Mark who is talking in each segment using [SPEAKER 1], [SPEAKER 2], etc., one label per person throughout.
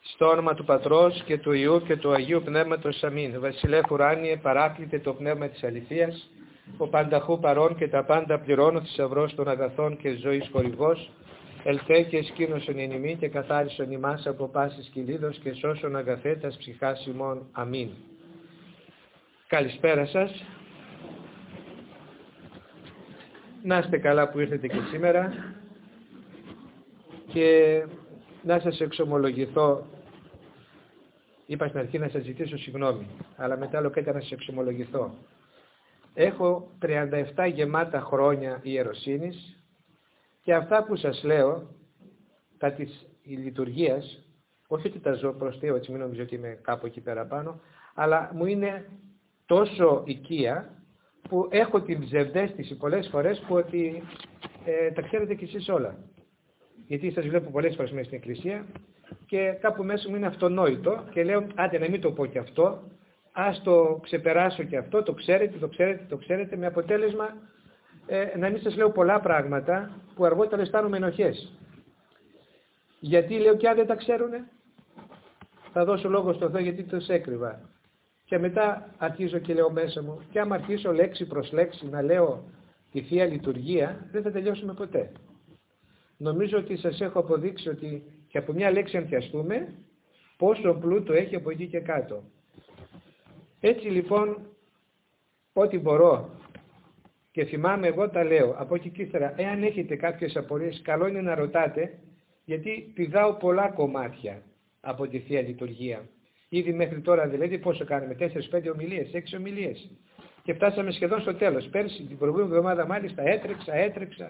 [SPEAKER 1] Στο όνομα του Πατρός και του Υιού και του Αγίου Πνεύματος. Αμήν. Βασιλεύ ουράνιε, παράκλητε το πνεύμα της αληθείας, ο πανταχού παρών και τα πάντα πληρώνω, θησαυρός των αγαθών και ζωής χορηγός, ελθέ και σκήνωσον εν ημί και καθάρισον ημάς από πάσης κυλίδος και σώσον αγαθέτας ψυχάς ημών. Αμήν. Καλησπέρα σας. Να είστε καλά που ήρθετε και σήμερα και να σας εξομολογηθώ. Είπα στην αρχή να σας ζητήσω συγγνώμη, αλλά μετά λέω κάτι να σας εξομολογηθώ. Έχω 37 γεμάτα χρόνια ιεροσύνης και αυτά που σας λέω, τα της λειτουργίας, όχι ότι τα ζω προς Θεό, έτσι μην νομίζω ότι είμαι κάπου εκεί πέρα πάνω, αλλά μου είναι τόσο οικία που έχω την ψευδαίσθηση πολλές φορές που ότι τα ξέρετε κι εσείς όλα. Γιατί σας βλέπω πολλές φορές μέσα στην εκκλησία και κάπου μέσα μου είναι αυτονόητο και λέω άντε να μην το πω κι αυτό, ας το ξεπεράσω κι αυτό, το ξέρετε, με αποτέλεσμα να μην σας λέω πολλά πράγματα που αργότερα αισθάνομαι ενοχές. Γιατί λέω κι αν δεν τα ξέρουνε, θα δώσω λόγο στον Θεό γιατί τους έκρυβα. Και μετά αρχίζω και λέω μέσα μου, και άμα αρχίσω λέξη προς λέξη να λέω τη Θεία Λειτουργία, δεν θα τελειώσουμε ποτέ. Νομίζω ότι σας έχω αποδείξει ότι και από μια λέξη αν πιαστούμε, πόσο πλούτο έχει από εκεί και κάτω. Έτσι λοιπόν, ό,τι μπορώ και θυμάμαι εγώ τα λέω. Από εκεί και ύστερα, εάν έχετε κάποιες απορίες, καλό είναι να ρωτάτε, γιατί πηδάω πολλά κομμάτια από τη Θεία Λειτουργία. Ήδη μέχρι τώρα δηλαδή πόσο κάνουμε, 4-5 ομιλίες, 6 ομιλίες. Και φτάσαμε σχεδόν στο τέλος. Πέρσι την προηγούμενη εβδομάδα μάλιστα έτρεξα.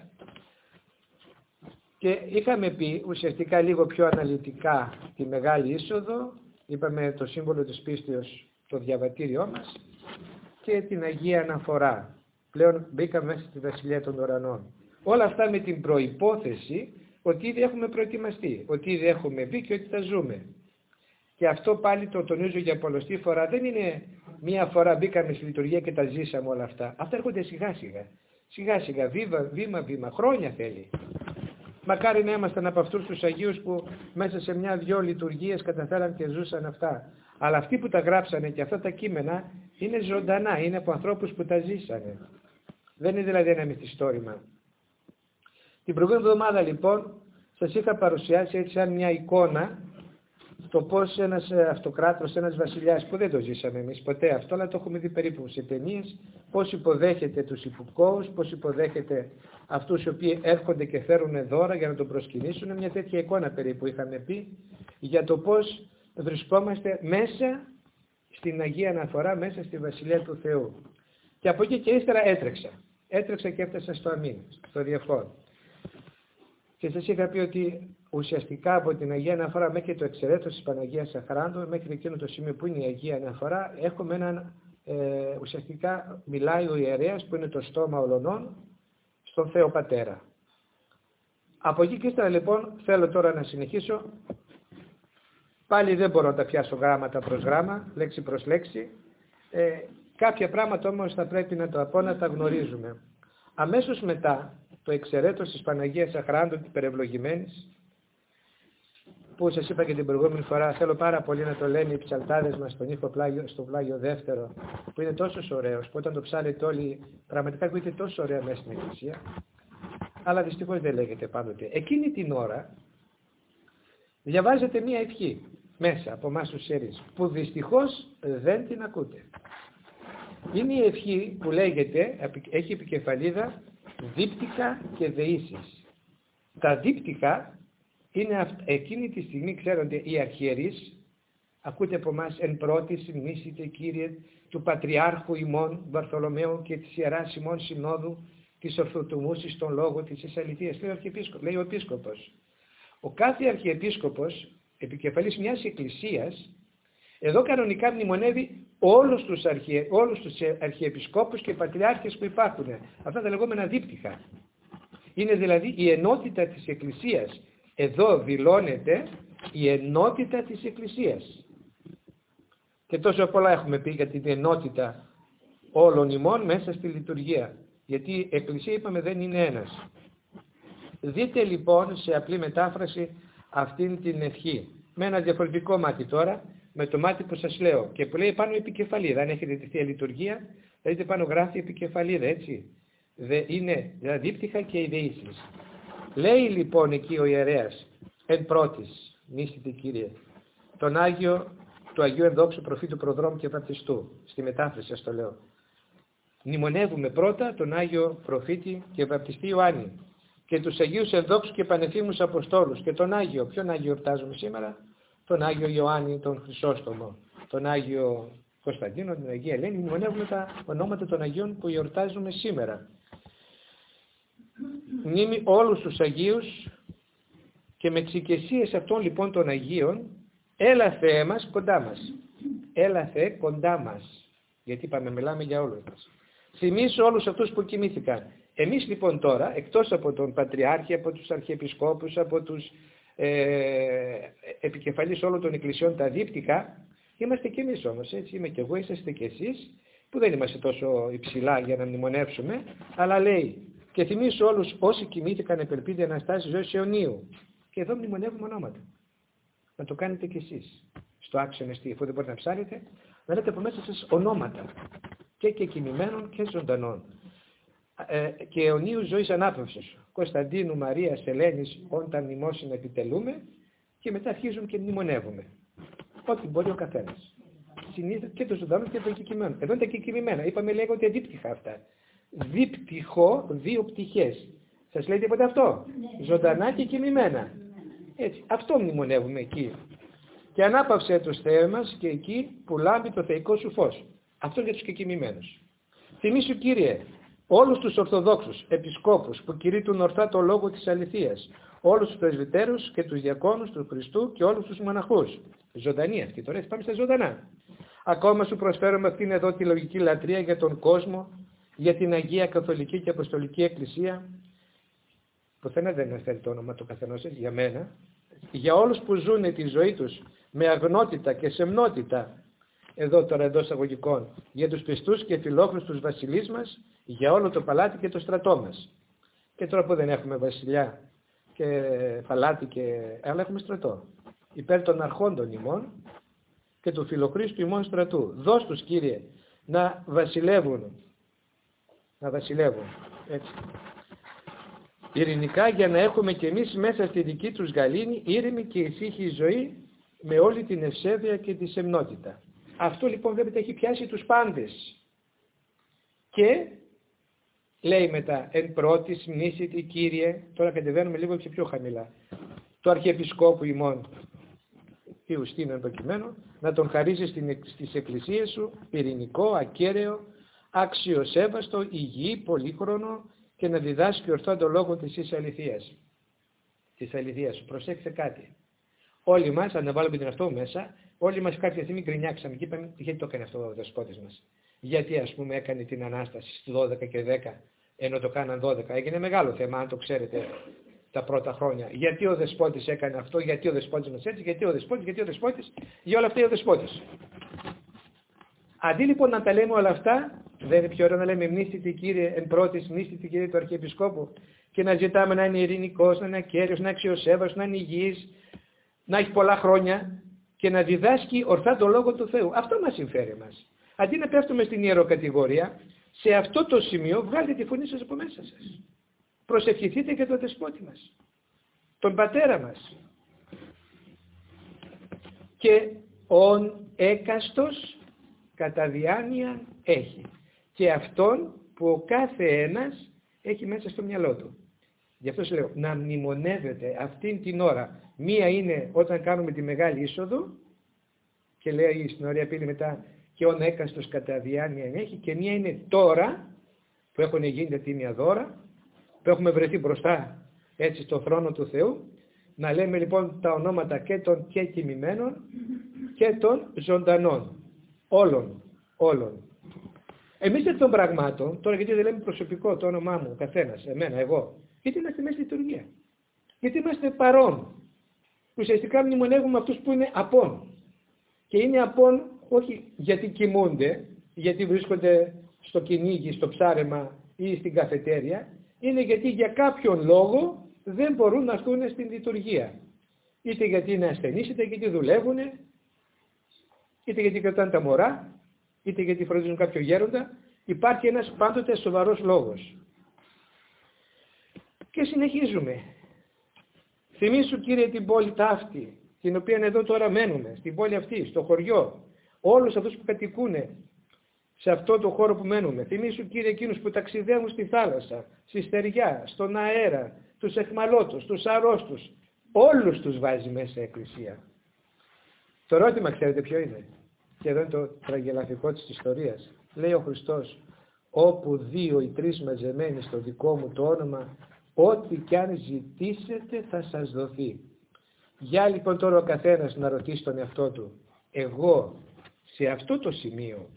[SPEAKER 1] Και είχαμε πει ουσιαστικά λίγο πιο αναλυτικά τη Μεγάλη Είσοδο, είπαμε το σύμβολο της πίστεως, το διαβατήριό μας και την Αγία Αναφορά. Πλέον μπήκαμε μέσα στη Βασιλεία των Ουρανών. Όλα αυτά με την προϋπόθεση ότι ήδη έχουμε προετοιμαστεί, ότι ήδη έχουμε μπει και ότι θα ζούμε. Και αυτό πάλι το τονίζω για πολλωστή φορά, δεν είναι μία φορά μπήκαμε στη λειτουργία και τα ζήσαμε όλα αυτά. Αυτά έρχονται σιγά σιγά, βήμα, χρόνια θέλει. Μακάρι να ήμασταν από αυτούς τους Αγίους που μέσα σε μια-δυο λειτουργίες καταφέραν και ζούσαν αυτά. Αλλά αυτοί που τα γράψανε και αυτά τα κείμενα είναι ζωντανά, είναι από ανθρώπους που τα ζήσανε. Δεν είναι δηλαδή ένα μυθιστόρημα. Την προηγούμενη εβδομάδα λοιπόν σας είχα παρουσιάσει έτσι σαν μια εικόνα το πώς ένας αυτοκράτορας, ένας βασιλιάς που δεν το ζήσαμε εμείς ποτέ αυτό, αλλά το έχουμε δει περίπου σε ταινίες, πώς υποδέχεται τους υπηκόους, πώς υποδέχεται αυτούς οι οποίοι έρχονται και φέρουν δώρα για να τον προσκυνήσουν. Μια τέτοια εικόνα περίπου είχαμε πει για το πώς βρισκόμαστε μέσα στην Αγία Αναφορά, μέσα στη Βασιλεία του Θεού. Και από εκεί και ύστερα έτρεξα και έφτασα στο αμήν, στο διευχόν. Και σας είχα πει ότι ουσιαστικά από την Αγία Αναφορά μέχρι το εξαιρέτως της Παναγίας Αχράντου, μέχρι εκείνο το σημείο που είναι η Αγία Αναφορά, έχουμε έναν, ουσιαστικά μιλάει ο ιερέας που είναι το στόμα ολωνών στον Θεό Πατέρα. Από εκεί και ύστερα λοιπόν θέλω τώρα να συνεχίσω. Πάλι δεν μπορώ να τα πιάσω γράμματα προς γράμμα, λέξη προς λέξη. Κάποια πράγματα όμως θα πρέπει να τα γνωρίζουμε. Αμέσως μετά το εξαιρέτως της Παναγίας Αχράντου την Περευλογημένης, που σας είπα και την προηγούμενη φορά, θέλω πάρα πολύ να το λένε οι ψαλτάδες μας στον ήχο στο Πλάγιο Δεύτερο, που είναι τόσο ωραίος, που όταν το ψάλετε όλοι πραγματικά ακούγεται τόσο ωραία μέσα στην Εκκλησία, αλλά δυστυχώς δεν λέγεται πάντοτε. Εκείνη την ώρα διαβάζετε μία ευχή μέσα από εμάς τους ιερείς, που δυστυχώς δεν την ακούτε. Είναι η ευχή που λέγεται, έχει επικεφαλίδα δίπτυχα και δεήσεις. Τα δίπτυχα είναι εκείνη τη στιγμή, ξέρονται, οι αρχιερείς, ακούτε από εμάς εν πρώτη συνήσιτε Κύριε του Πατριάρχου ημών Βαρθολομαίου και της Ιεράς ημών Συνόδου της Ορθοτομούσης των λόγων της αληθείας, λέει ο Επίσκοπος. Ο κάθε αρχιεπίσκοπος, επικεφαλής μιας εκκλησίας, εδώ κανονικά μνημονεύει όλους τους αρχιεπισκόπους και πατριάρχες που υπάρχουν. Αυτά τα λεγόμενα δίπτυχα. Είναι δηλαδή η ενότητα της εκκλησίας. Εδώ δηλώνεται η ενότητα της εκκλησίας. Και τόσο πολλά έχουμε πει για την ενότητα όλων ημών μέσα στη λειτουργία. Γιατί η εκκλησία, είπαμε, δεν είναι ένας. Δείτε λοιπόν σε απλή μετάφραση αυτήν την ευχή. με ένα διαφορετικό μάτι τώρα, με το μάτι που σας λέω και που λέει πάνω επικεφαλίδα. Αν έχετε τη Θεία Λειτουργία, θα δείτε πάνω γράφει επικεφαλίδα, έτσι. Είναι δίπτυχα και οι δεήσεις. Λέει λοιπόν εκεί ο ιερέας, εν πρώτης, νήσιτε Κύριε, τον Άγιο, του Αγίου Ενδόξου Προφήτου Προδρόμου και Βαπτιστού. Στη μετάφραση σας το λέω. Μνημονεύουμε πρώτα τον Άγιο Προφήτη και Βαπτιστή Ιωάννη και τους Αγίους Ενδόξου και Πανεφήμους Αποστόλους και τον Άγιο. Ποιον Άγιο εορτάζουμε σήμερα? Τον Άγιο Ιωάννη, τον Χρυσόστομο, τον Άγιο Κωνσταντίνο, την Αγία Ελένη. Μνημονεύουμε τα ονόματα των Αγίων που εορτάζουμε σήμερα. Μνήμη όλους τους Αγίους και με τις οικεσίες αυτών λοιπόν των Αγίων, έλα Θεέ μας κοντά μας. Έλα Θεέ κοντά μας. Γιατί είπαμε, μιλάμε για όλους μας. Θυμήσου όλους αυτούς που κοιμήθηκαν. Εμείς λοιπόν τώρα, εκτός από τον Πατριάρχη, από τους Αρχιεπισκόπους, από τους επικεφαλής όλων των εκκλησιών, τα δίπτυχα, είμαστε και εμείς όμως, έτσι, είμαι και εγώ, είσαστε και εσείς, που δεν είμαστε τόσο υψηλά για να μνημονεύσουμε, αλλά λέει, και θυμήσου όλους όσοι κοιμήθηκαν επελπίδη Αναστάσης ζωής αιωνίου. Και εδώ μνημονεύουμε ονόματα. Να το κάνετε κι εσείς. Στο άξιο εστί, αφού δεν μπορείτε να ψάρετε, να λέτε από μέσα σας ονόματα. Και κοιμημένων και ζωντανών. Και αιωνίου ζωής ανάπαυσης. Κωνσταντίνου, Μαρίας, Ελένης, όταν μνημόσυνα επιτελούμε και μετά αρχίζουμε και μνημονεύουμε. Ό,τι μπορεί ο καθένας. Συνήθως και το ζωντανό και το κεκοιμημένο. Εδώ είναι τα κεκοιμημένα. Είπαμε λέγονται δίπτυχα αυτά. Δίπτυχο, δύο πτυχές. Σας λέει τίποτα αυτό? Ζωντανά και κοιμημένα. Έτσι. Αυτό μνημονεύουμε εκεί. Και ανάπαυσε τους Θεέ μας και εκεί που λάμπει το θεϊκό σου φως. Αυτό για τους κεκοιμημένους. Θυμήσου Κύριε όλους τους Ορθοδόξους επισκόπους που κηρύττουν ορθά το λόγο της αληθείας, όλους τους πρεσβυτέρους και τους διακόνους του Χριστού και όλους τους μοναχούς. Ζωντανή αυτή. Τώρα πάμε στα ζωντανά. Ακόμα σου προσφέρουμε αυτήν εδώ τη λογική λατρεία για τον κόσμο, για την Αγία Καθολική και Αποστολική Εκκλησία. Πουθενά δεν αναφέρει το όνομα του καθενός, για μένα. Για όλους που ζουν τη ζωή τους με αγνότητα και σεμνότητα, εδώ τώρα εντός εισαγωγικών, για τους πιστούς και φιλόχρηστους βασιλείς μας, για όλο το παλάτι και το στρατό μας. Και τώρα που δεν έχουμε βασιλιά και παλάτι, αλλά έχουμε στρατό. Υπέρ των αρχόντων ημών και του φιλοχρήστου ημών στρατού. Δώσ' τους Κύριε να βασιλεύουν. Να βασιλεύουν. Έτσι. Ειρηνικά, για να έχουμε και εμείς μέσα στη δική τους γαλήνη ήρεμη και ησύχη ζωή με όλη την ευσέβεια και τη σεμνότητα. Αυτό λοιπόν βλέπετε έχει πιάσει τους πάντες. Και λέει μετά, εν πρώτης μνήσιτη Κύριε, τώρα κατεβαίνουμε λίγο και πιο χαμηλά, το Αρχιεπισκόπου ημών, Ιουστίνο προκειμένου, να τον χαρίσεις στις εκκλησίες σου ειρηνικό, ακέραιο, αξιοσέβαστο, υγιή, πολύχρονο και να διδάσκει ορθά το λόγο της αληθείας. Της αληθείας σου. Προσέξτε κάτι. Όλοι μας, αν βάλουμε την αυτό μέσα, όλοι μας κάποια στιγμή γκρινιάξαμε και είπαμε γιατί το έκανε αυτό ο δεσπότης μας. Γιατί ας πούμε έκανε την Ανάσταση στις 12 και 10 ενώ το κάναν 12. Έγινε μεγάλο θέμα αν το ξέρετε τα πρώτα χρόνια. Γιατί ο δεσπότης έκανε αυτό, γιατί ο δεσπότης μας έτσι, γιατί ο δεσπότης, για όλα αυτά ο δεσπότης. Αντί λοιπόν να τα λέμε όλα αυτά, δεν είναι πιο ωραίο να λέμε μνήστητη Κύριε, εν πρώτης μνήστητη Κύριε του Αρχιεπισκόπου και να ζητάμε να είναι ειρηνικός, να είναι ακέραιος, να είναι αξιοσέβαστος, να είναι υγιής, να έχει πολλά χρόνια και να διδάσκει ορθά το Λόγο του Θεού. Αυτό μας συμφέρει μας. Αντί να πέφτουμε στην ιεροκατηγορία, σε αυτό το σημείο βγάλτε τη φωνή σας από μέσα σας. Προσευχηθείτε για τον δεσπότη μας, τον πατέρα μας. Και ον έκαστος κατά διάνοια έχει. Και αυτόν που ο κάθε ένας έχει μέσα στο μυαλό του. Γι' αυτό σας λέω, να μνημονεύετε αυτήν την ώρα. Μία είναι όταν κάνουμε τη μεγάλη είσοδο και λέει στην ωραία πύλη μετά και ον έκαστος κατά διάνοια έχει, και μία είναι τώρα που έχουν γίνει τα τίμια δώρα, που έχουμε βρεθεί μπροστά έτσι στο θρόνο του Θεού, να λέμε λοιπόν τα ονόματα και των και κοιμημένων και των ζωντανών. Όλων. Εμείς εκ των πραγμάτων, τώρα γιατί δεν λέμε προσωπικό το όνομά μου, ο καθένας, εμένα, εγώ, γιατί είμαστε μέσα στη λειτουργία. Γιατί είμαστε παρόν. Ουσιαστικά μνημονεύουμε αυτούς που είναι απόν. Και είναι απόν όχι γιατί κοιμούνται, γιατί βρίσκονται στο κυνήγι, στο ψάρεμα ή στην καφετέρια, είναι γιατί για κάποιον λόγο δεν μπορούν να έρθουν στην λειτουργία. είτε γιατί είναι ασθενείς, είτε γιατί δουλεύουν, είτε γιατί κρατάνε τα μωρά, είτε γιατί φροντίζουν κάποιο γέροντα. Υπάρχει ένας πάντοτε σοβαρός λόγος. Και συνεχίζουμε. Θυμήσου, Κύριε, την πόλη ταύτη, την οποία εδώ τώρα μένουμε, στην πόλη αυτή, στο χωριό, όλους αυτούς που κατοικούν σε αυτό το χώρο που μένουμε. Θυμήσου, Κύριε, εκείνους που ταξιδεύουν στη θάλασσα, στη στεριά, στον αέρα, τους εχμαλώτους, τους αρρώστους. Όλους τους βάζει μέσα η Εκκλησία. Το ερώτημα, ξέρετε ποιο είναι? Και εδώ είναι το τραγελαφικό της ιστορίας. Λέει ο Χριστός, όπου 2 ή 3 μαζεμένοι στο δικό μου το όνομα, ό,τι κι αν ζητήσετε θα σας δοθεί. Για λοιπόν τώρα ο καθένας να ρωτήσει τον εαυτό του, εγώ σε αυτό το σημείο,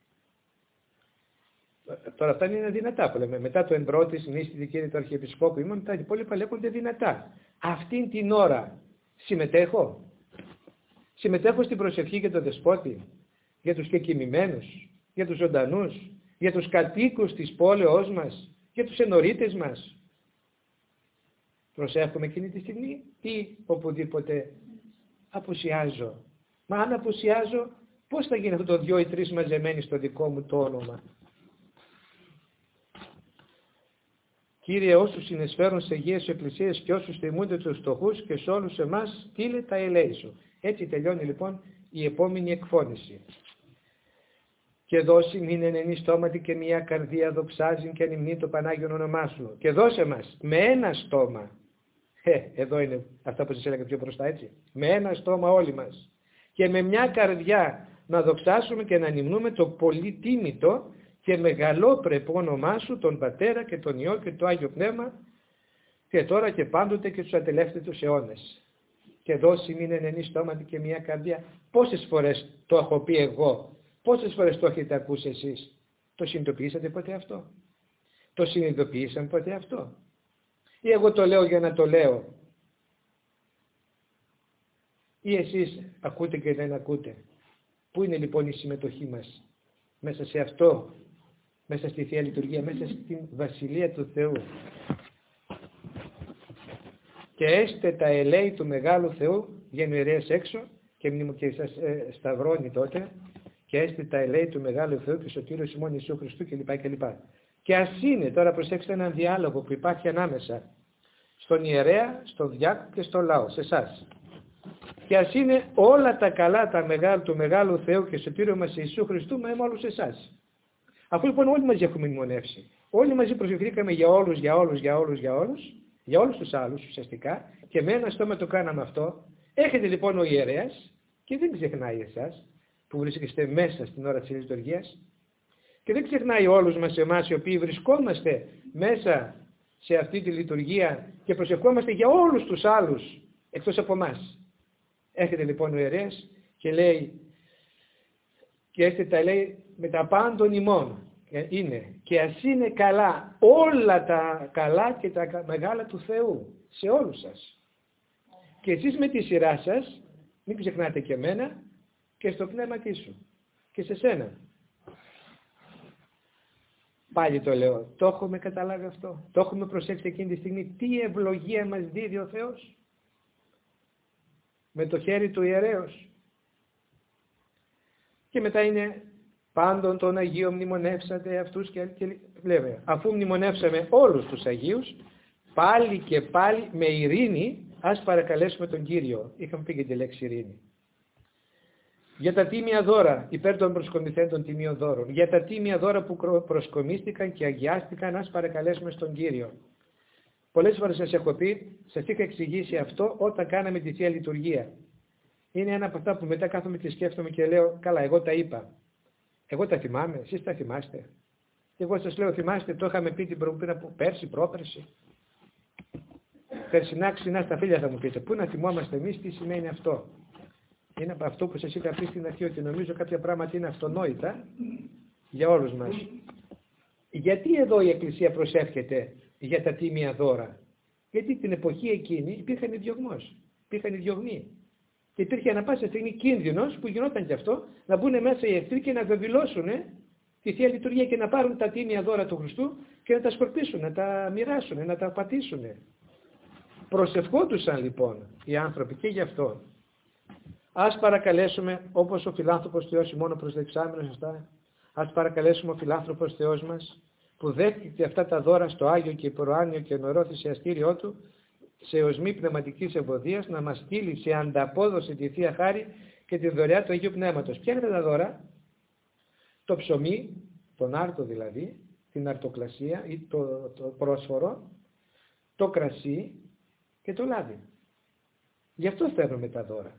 [SPEAKER 1] τώρα αυτά είναι δυνατά που λέμε, μετά το εμπρότη συνίστητη Κύριε του Αρχιεπισκόπου, μετά τα υπόλοιπα λέγονται δυνατά. Αυτήν την ώρα συμμετέχω. Συμμετέχω στην προσευχή για τον Δεσπότη, για τους κεκοιμημένους, για τους ζωντανούς, για τους κατοίκους της πόλεως μας, για τους ενορίτες μας. Προσεύχομαι εκείνη τη στιγμή ή οπουδήποτε απουσιάζω? Μα αν απουσιάζω, πώς θα γίνει αυτό το 2 ή 3 μαζεμένοι στο δικό μου το όνομα? Κύριε, όσους συνεισφέρουν σε Αγίες Εκκλησίες και όσους θυμούνται τους φτωχούς και σε όλους εμάς, στείλε τα ελέη σου. Έτσι τελειώνει λοιπόν η επόμενη εκφώνηση. Και δώσει μην ενενή στόματι και μια καρδία δοξάζει και ανυμνεί το Πανάγιον όνομά σου. Και δώσε μας με ένα στόμα. Εδώ είναι αυτά που σας έλεγα πιο μπροστά, έτσι. Με ένα στόμα όλοι μας. Και με μια καρδιά να δοξάσουμε και να ανυμνούμε το πολυτίμητο και μεγαλόπρεπο όνομά σου, τον Πατέρα και τον Υιό και το Άγιο Πνεύμα, και τώρα και πάντοτε και τους ατελεύτητους αιώνες. Και δώσει μην ενενή στόματι και μια καρδιά. Πόσες φορές το έχω πει εγώ? Πόσες φορές το έχετε ακούσει εσείς? Το συνειδητοποιήσατε ποτέ αυτό? Το συνειδητοποιήσαμε ποτέ αυτό? Ή εγώ το λέω για να το λέω? Ή εσείς ακούτε και δεν ακούτε? Πού είναι λοιπόν η συμμετοχή μας μέσα σε αυτό, μέσα στη Θεία Λειτουργία, μέσα στην Βασιλεία του Θεού? Και έστε τα ελέη του Μεγάλου Θεού, βγαίνει ο ιερέας έξω και σας σταυρώνει τότε, και έστε τα ελέη του Μεγάλου Θεού και Σωτήρου ημών Ιησού Χριστού κλπ. Και ας είναι, τώρα προσέξτε, έναν διάλογο που υπάρχει ανάμεσα στον ιερέα, στον διάκο και στον λαό, σε εσάς. Και ας είναι όλα τα καλά του Μεγάλου Θεού και Σωτήρου μας Ιησού Χριστού με όλους εσάς. Αφού λοιπόν όλοι μαζί έχουμε μνημονεύσει, όλοι μαζί προσευχηθήκαμε για όλους τους άλλους ουσιαστικά, και με ένα στόμα το κάναμε αυτό, έχετε λοιπόν ο ιερέας και δεν ξεχνάει εσάς που βρίσκεστε μέσα στην ώρα της λειτουργίας, και δεν ξεχνάει όλους μας εμάς οι οποίοι βρισκόμαστε μέσα σε αυτή τη λειτουργία και προσευχόμαστε για όλους τους άλλους εκτός από εμάς. Έρχεται λοιπόν ο ιερέας και λέει, και έρχεται τα λέει με τα πάντων ημών, είναι και ας είναι καλά όλα τα καλά και τα μεγάλα του Θεού σε όλους σας. Και εσείς με τη σειρά σας μην ξεχνάτε και εμένα και στο πνεύμα σου και σε σένα. Πάλι το λέω, το έχουμε καταλάβει αυτό? Το έχουμε προσέξει εκείνη τη στιγμή τι ευλογία μας δίδει ο Θεός με το χέρι του ιερέως? Και μετά είναι πάντων των Αγίων μνημονεύσατε αυτούς και λέμε, αφού μνημονεύσαμε όλους τους Αγίους, πάλι και πάλι με ειρήνη ας παρακαλέσουμε τον Κύριο. Είχαμε πει και τη λέξη ειρήνη. Για τα τίμια δώρα, υπέρ των προσκομιθέντων τιμίων δώρων, για τα τίμια δώρα που προσκομίστηκαν και αγιάστηκαν, ας παρακαλέσουμε στον Κύριο. Πολλές φορές σας έχω πει, σας είχα εξηγήσει αυτό όταν κάναμε τη Θεία Λειτουργία. Είναι ένα από αυτά που μετά κάθομαι και σκέφτομαι και λέω, καλά, εγώ τα είπα. Εγώ τα θυμάμαι, εσείς τα θυμάστε? Εγώ σας λέω, θυμάστε, το είχαμε πει πέρσι, πρόπερσι. Περσινά, ξινά στα φίλια θα μου πείτε. Πού να θυμόμαστε εμείς, τι σημαίνει αυτό? Είναι από αυτό που σας είχα πει στην αρχή, ότι νομίζω κάποια πράγματα είναι αυτονόητα για όλους μας. Γιατί εδώ η Εκκλησία προσεύχεται για τα τίμια δώρα? Γιατί την εποχή εκείνη υπήρχαν διωγμός, υπήρχαν διωγμοί. Και υπήρχε ανα πάσα στιγμή κίνδυνος, που γινόταν και αυτό, να μπουν μέσα οι εχθροί και να βεβηλώσουν τη Θεία Λειτουργία και να πάρουν τα τίμια δώρα του Χριστού και να τα σκορπίσουν, να τα μοιράσουν, να τα πατήσουν. Προσευχόντουσαν λοιπόν οι άνθρωποι και γι' αυτό. Ας παρακαλέσουμε, όπως ο φιλάνθρωπος Θεός ημών ο προσδεξάμενος αυτά, ας παρακαλέσουμε ο φιλάνθρωπος Θεός μας που δέχτηκε αυτά τα δώρα στο Άγιο και προάνιο και νωρό θυσιαστήριό του σε οσμή πνευματικής ευωδίας να μας στείλει σε ανταπόδοση τη Θεία Χάρη και τη δωρεά του Αγίου Πνεύματος. Ποια είναι τα δώρα? Το ψωμί, τον άρτο δηλαδή, την αρτοκλασία ή το πρόσφορο, το κρασί και το λάδι. Γι' αυτό φέρνουμε τα δώρα.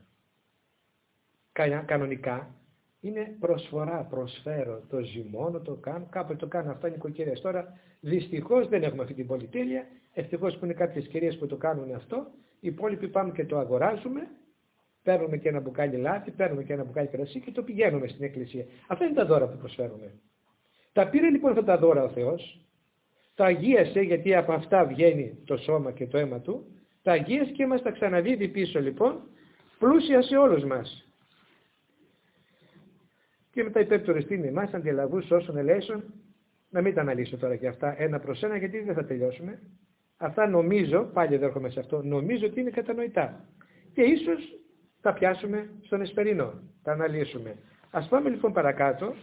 [SPEAKER 1] Κανονικά είναι προσφορά, προσφέρω, το ζυμώνω, το κάνω, κάποτε το κάνουν αυτά οι νοικοκυρές. Τώρα δυστυχώς δεν έχουμε αυτή την πολυτέλεια, ευτυχώς που είναι κάποιες κυρίες που το κάνουν αυτό, οι υπόλοιποι πάμε και το αγοράζουμε, παίρνουμε και ένα μπουκάλι λάδι, παίρνουμε και ένα μπουκάλι κρασί και το πηγαίνουμε στην εκκλησία. Αυτά είναι τα δώρα που προσφέρουμε. Τα πήρε λοιπόν αυτά τα δώρα ο Θεός, τα αγίασε γιατί από αυτά βγαίνει το σώμα και το αίμα του, τα αγίασε και μας τα ξαναδίδει πίσω λοιπόν, πλούσια σε όλους μας. Και μετά υπέπτωριστήν εμάς αντιλαβούς όσων ελέησον, να μην τα αναλύσω τώρα και αυτά ένα προς ένα γιατί δεν θα τελειώσουμε. Αυτά νομίζω, πάλι εδώ έρχομαι σε αυτό, νομίζω ότι είναι κατανοητά. Και ίσως τα πιάσουμε στον Εσπερινό, τα αναλύσουμε. Ας πάμε λοιπόν παρακάτω.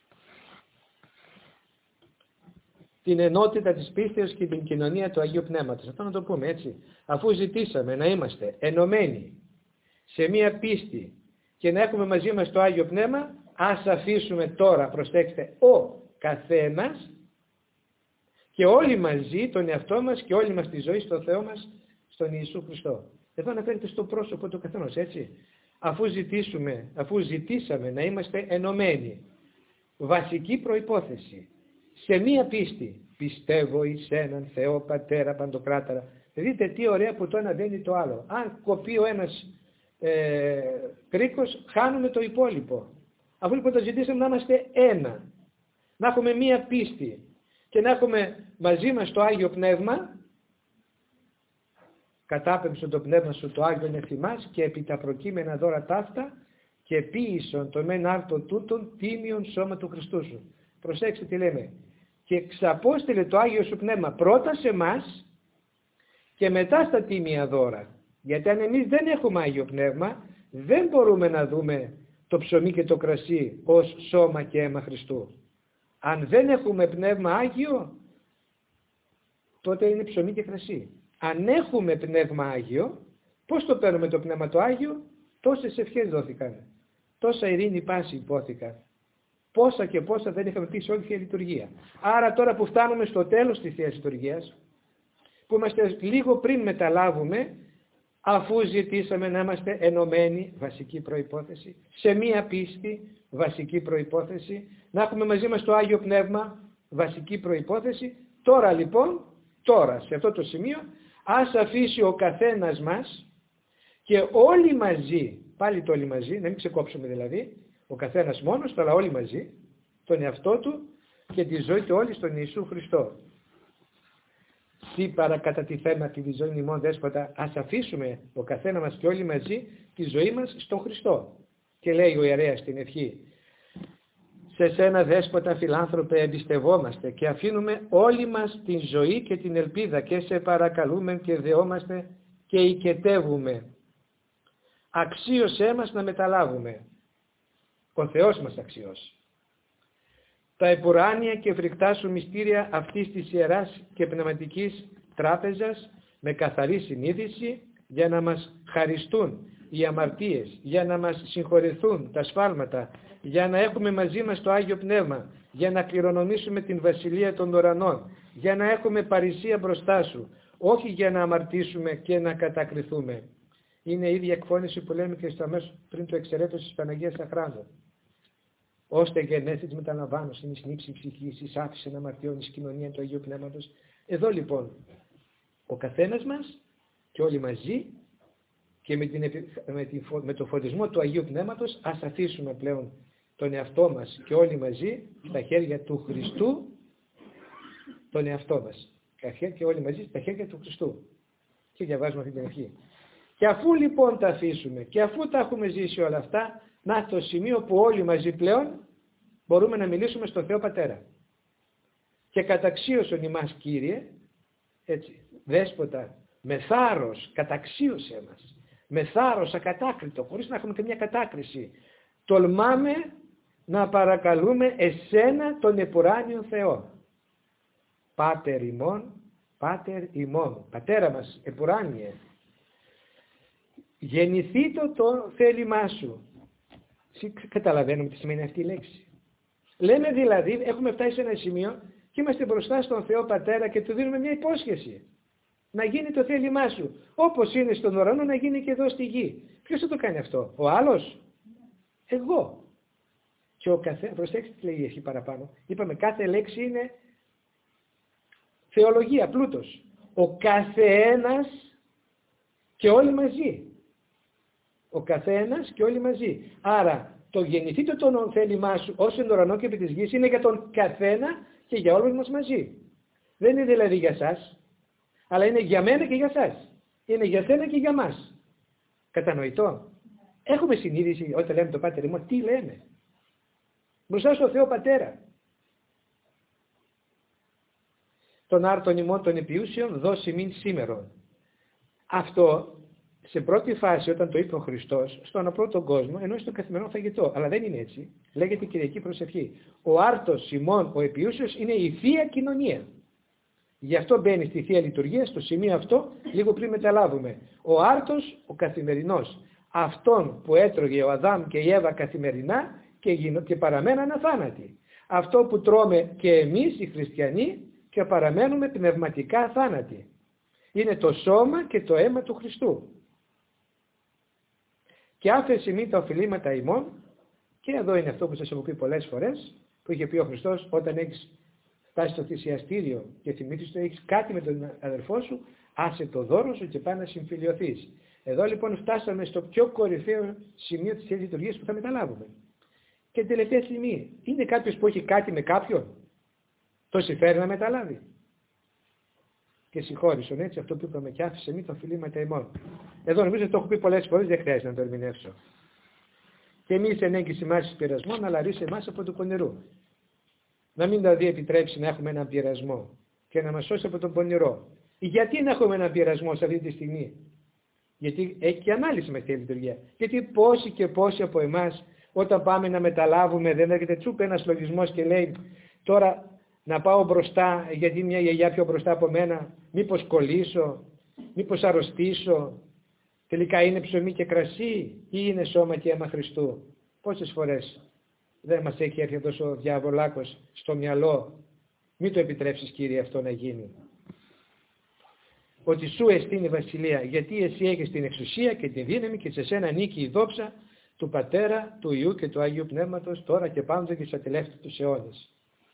[SPEAKER 1] Την ενότητα της πίστεως και την κοινωνία του Αγίου Πνεύματος. Αυτό να το πούμε έτσι. Αφού ζητήσαμε να είμαστε ενωμένοι σε μία πίστη και να έχουμε μαζί μας το Άγιο Πνεύμα, ας αφήσουμε τώρα, προσέξτε, ο καθένας και όλοι μαζί τον εαυτό μας και όλη μας τη ζωή στο Θεό μας, στον Ιησού Χριστό. Εδώ αναφέρεται στο πρόσωπο του καθενός, έτσι. Αφού ζητήσαμε να είμαστε ενωμένοι, βασική προϋπόθεση, σε μία πίστη, πιστεύω εις έναν Θεό Πατέρα Παντοκράτορα. Δείτε τι ωραία που το ένα δένει το άλλο. Αν κοπεί ο ένας κρίκος, χάνουμε το υπόλοιπο. Αφού λοιπόν το ζητήσαμε να είμαστε ένα, να έχουμε μία πίστη και να έχουμε μαζί μας το Άγιο Πνεύμα, κατάπεμψον το Πνεύμα σου το Άγιον εθιμάς και επί τα προκείμενα δώρα ταύτα και ποίησον το μεν άρτο τούτον τίμιον σώμα του Χριστού σου. Προσέξτε τι λέμε. Και ξαπόστειλε το Άγιο σου Πνεύμα πρώτα σε εμάς και μετά στα τίμια δώρα. Γιατί αν εμείς δεν έχουμε Άγιο Πνεύμα, δεν μπορούμε να δούμε το ψωμί και το κρασί ως σώμα και αίμα Χριστού. Αν δεν έχουμε Πνεύμα Άγιο, τότε είναι ψωμί και κρασί. Αν έχουμε Πνεύμα Άγιο, πώς το παίρνουμε το Πνεύμα το Άγιο? Τόσες ευχές δόθηκαν, τόσα ειρήνη πάση υπόθηκαν. Πόσα και πόσα δεν είχαμε πει σε όλη τη Θεία Λειτουργία. Άρα τώρα που φτάνουμε στο τέλος της Θείας Λειτουργίας, που είμαστε λίγο πριν μεταλάβουμε, αφού ζητήσαμε να είμαστε ενωμένοι, βασική προϋπόθεση, σε μία πίστη, βασική προϋπόθεση, να έχουμε μαζί μας το Άγιο Πνεύμα, βασική προϋπόθεση, τώρα λοιπόν, σε αυτό το σημείο, ας αφήσει ο καθένας μας και όλοι μαζί, πάλι το όλοι μαζί, να μην ξεκόψουμε δηλαδή, ο καθένας μόνος, αλλά όλοι μαζί, τον εαυτό του και τη ζωή του όλοι στον Ιησού Χριστό. Σήμερα κατά τη θέμα τη ζωή ημών Δέσποτα, ας αφήσουμε ο καθένα μας και όλοι μαζί τη ζωή μας στον Χριστό. Και λέει ο ιερέας στην ευχή, σε σένα Δέσποτα φιλάνθρωπε εμπιστευόμαστε και αφήνουμε όλη μας την ζωή και την ελπίδα και σε παρακαλούμε και δεόμαστε και οικετεύουμε. Αξίωσέ μας να μεταλάβουμε. Ο Θεός μας αξιώσει. Τα επουράνια και φρικτά σου μυστήρια αυτής της ιεράς και πνευματικής τράπεζας με καθαρή συνείδηση για να μας χαριστούν οι αμαρτίες, για να μας συγχωρηθούν τα σφάλματα, για να έχουμε μαζί μας το Άγιο Πνεύμα, για να κληρονομήσουμε την Βασιλεία των Ουρανών, για να έχουμε παρησία μπροστά σου, όχι για να αμαρτήσουμε και να κατακριθούμε. Είναι η ίδια εκφώνηση που λέμε και στο αμέσως πριν το εξαιρέτως της Παναγίας Αχράντου. Ώστε γενέθη της μεταλαμβάνω στην νύψη ψυχής, εις άφησε να αμαρτιών εις κοινωνία του Αγίου Πνεύματος. Εδώ λοιπόν ο καθένας μας και όλοι μαζί και με το φωτισμό του Αγίου Πνεύματος ας αφήσουμε πλέον τον εαυτό μας και όλοι μαζί στα χέρια του Χριστού, τον εαυτό μας και όλοι μαζί στα χέρια του Χριστού. Και διαβάζουμε αυτή την ευχή. Και αφού λοιπόν τα αφήσουμε και αφού τα έχουμε ζήσει όλα αυτά, να το σημείο που όλοι μαζί πλέον μπορούμε να μιλήσουμε στον Θεό Πατέρα. Και καταξίωσον ημάς Κύριε, έτσι, Δέσποτα, με θάρρος καταξίωσέ μας, με θάρρος ακατάκριτο, χωρίς να έχουμε και μια κατάκριση. Τολμάμε να παρακαλούμε εσένα τον επουράνιο Θεό. Πάτερ ημών, πατέρα μας επουράνιε, γεννηθήτω το θέλημά σου. Καταλαβαίνουμε τι σημαίνει αυτή η λέξη. Λέμε δηλαδή, έχουμε φτάσει σε ένα σημείο και είμαστε μπροστά στον Θεό Πατέρα και του δίνουμε μια υπόσχεση. Να γίνει το θέλημά σου. Όπως είναι στον ουρανό να γίνει και εδώ στη γη. Ποιος θα το κάνει αυτό? Ο άλλος? Εγώ. Και προσέξτε τι λέει εκεί παραπάνω. Είπαμε κάθε λέξη είναι θεολογία, πλούτος. Ο καθένας και όλοι μαζί. Ο καθένας και όλοι μαζί. Άρα το γεννηθείτε τον θέλημά σου ως εν ουρανό και επί της γης είναι για τον καθένα και για όλους μας μαζί. Δεν είναι δηλαδή για σας, αλλά είναι για μένα και για σας. Είναι για σένα και για μας. Κατανοητό? Έχουμε συνείδηση όταν λέμε το Πάτερ ημών, τι λέμε? Μπροστά στο Θεό Πατέρα. Τον άρτον ημών των επιούσιων δώσει μην σήμερον. Αυτό σε πρώτη φάση όταν το είπε ο Χριστός στον πρώτο κόσμο εννοεί στο καθημερινό φαγητό. Αλλά δεν είναι έτσι. Λέγεται Κυριακή Προσευχή. Ο άρτος ημών ο επιούσιος είναι η Θεία Κοινωνία. Γι' αυτό μπαίνει στη Θεία Λειτουργία στο σημείο αυτό λίγο πριν μεταλάβουμε. Ο άρτος ο καθημερινός. Αυτόν που έτρωγε ο Αδάμ και η Εύα καθημερινά και παραμέναν αθάνατοι. Αυτό που τρώμε και εμείς οι χριστιανοί και παραμένουμε πνευματικά αθάνατοι. Είναι το σώμα και το αίμα του Χριστού. Και άφεση μη τα οφειλήματα ημών, και εδώ είναι αυτό που σας έχω πει πολλές φορές, που είχε πει ο Χριστός, όταν έχεις φτάσει στο θυσιαστήριο και θυμήθεις το έχεις κάτι με τον αδερφό σου, άσε το δώρο σου και πάει να συμφιλιωθείς. Εδώ λοιπόν φτάσαμε στο πιο κορυφαίο σημείο της λειτουργίας που θα μεταλάβουμε. Και τελευταία στιγμή, είναι κάποιος που έχει κάτι με κάποιον, το συμφέρει να μεταλάβει? Και συγχώρησον έτσι αυτό που είπαμε, και άφησε μη τα οφειλήματα ημών. Εδώ νομίζω το έχω πει πολλές φορές, δεν χρειάζεται να το ερμηνεύσω. Και εμείς εν έγκυση μάσης πειρασμών, αλλά ρίσε εμάς από το πονηρού. Να μην δηλαδή επιτρέψει να έχουμε έναν πειρασμό και να μας σώσει από τον πονηρό. Γιατί να έχουμε έναν πειρασμό σε αυτή τη στιγμή? Γιατί έχει και ανάλυση με αυτή τη λειτουργία. Γιατί πόσοι και πόσοι από εμάς όταν πάμε να μεταλάβουμε δεν έρχεται τσουπ ένας λογισμός και λέει τώρα να πάω μπροστά γιατί μια γιαγιά πιο μπροστά από μένα, μήπως κολλήσω, μήπως αρρωστήσω, τελικά είναι ψωμί και κρασί ή είναι σώμα και αίμα Χριστού? Πόσες φορές δεν μας έχει έρθει αυτός ο διαβολάκος στο μυαλό? Μην το επιτρέψεις Κύριε αυτό να γίνει. Ότι σου εστίνει η βασιλεία, γιατί εσύ έχεις την εξουσία και τη δύναμη και σε σένα ανήκει η δόξα του Πατέρα, του Υιού και του Αγίου Πνεύματος, τώρα και πάντοτε και στους ατελεύτητους αιώνες.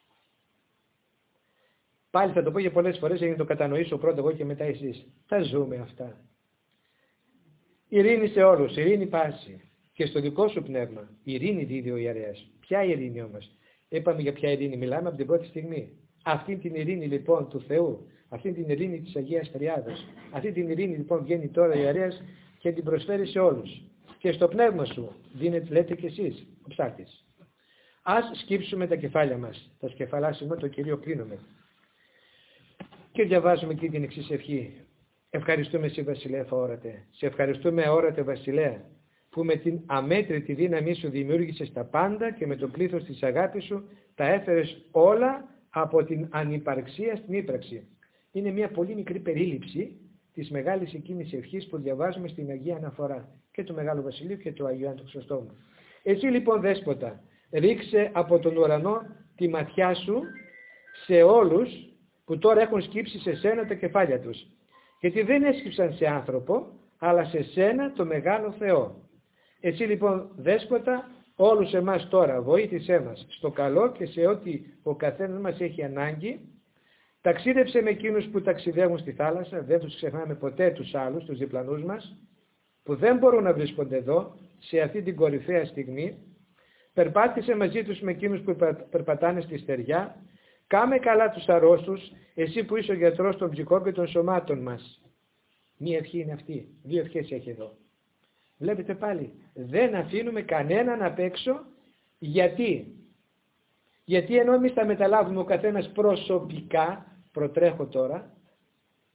[SPEAKER 1] Πάλι θα το πω για πολλές φορές για να το κατανοήσω πρώτα εγώ και μετά εσείς. Τα ζούμε αυτά. Ειρήνη σε όλους, ειρήνη πάση. Και στο δικό σου πνεύμα, ειρήνη δίδει ο ιερέας. Ποια ειρήνη όμως? Είπαμε για ποια ειρήνη μιλάμε από την πρώτη στιγμή. Αυτή την ειρήνη λοιπόν του Θεού, αυτή την ειρήνη της Αγίας Τριάδος, αυτή την ειρήνη λοιπόν βγαίνει τώρα ο ιερέας και την προσφέρει σε όλους. Και στο πνεύμα σου δίνετε, λέτε κι εσείς, ο ψάρτης. Ας σκύψουμε τα κεφάλια μας, τα σκεφαλάσουμε, το Κυρίο κλείνουμε. Και διαβάζουμε εκεί την εξής ευχή. Ευχαριστούμε εσύ Βασιλέα αόρατε. Σε ευχαριστούμε αόρατε Βασιλέα, που με την αμέτρητη δύναμή σου δημιούργησες τα πάντα και με το πλήθος της αγάπης σου τα έφερες όλα από την ανυπαρξία στην ύπαρξη. Είναι μια πολύ μικρή περίληψη της μεγάλης εκείνης ευχής που διαβάζουμε στην Αγία Αναφορά και του Μεγάλου Βασιλείου και του Αγίου Άντου Χρυσοστόμου. Εσύ λοιπόν Δέσποτα, ρίξε από τον ουρανό τη ματιά σου σε όλους που τώρα έχουν σκύψει σε σένα τα κεφάλια τους. Γιατί δεν έσκυψαν σε άνθρωπο, αλλά σε σένα το μεγάλο Θεό. Εσύ λοιπόν Δέσποτα, όλους εμάς τώρα βοήθησέ μας στο καλό και σε ό,τι ο καθένας μας έχει ανάγκη. Ταξίδεψε με εκείνους που ταξιδεύουν στη θάλασσα, δεν τους ξεχνάμε ποτέ τους άλλους, τους διπλανούς μας, που δεν μπορούν να βρίσκονται εδώ, σε αυτή την κορυφαία στιγμή. Περπάτησε μαζί τους με εκείνους που περπατάνε στη στεριά. Κάμε καλά τους αρρώστους, εσύ που είσαι ο γιατρός των ψυχών και των σωμάτων μας. Μία ευχή είναι αυτή, δύο ευχές έχει εδώ. Βλέπετε πάλι, δεν αφήνουμε κανέναν απ' έξω. Γιατί? Γιατί ενώ εμείς θα μεταλάβουμε ο καθένας προσωπικά, προτρέχω τώρα,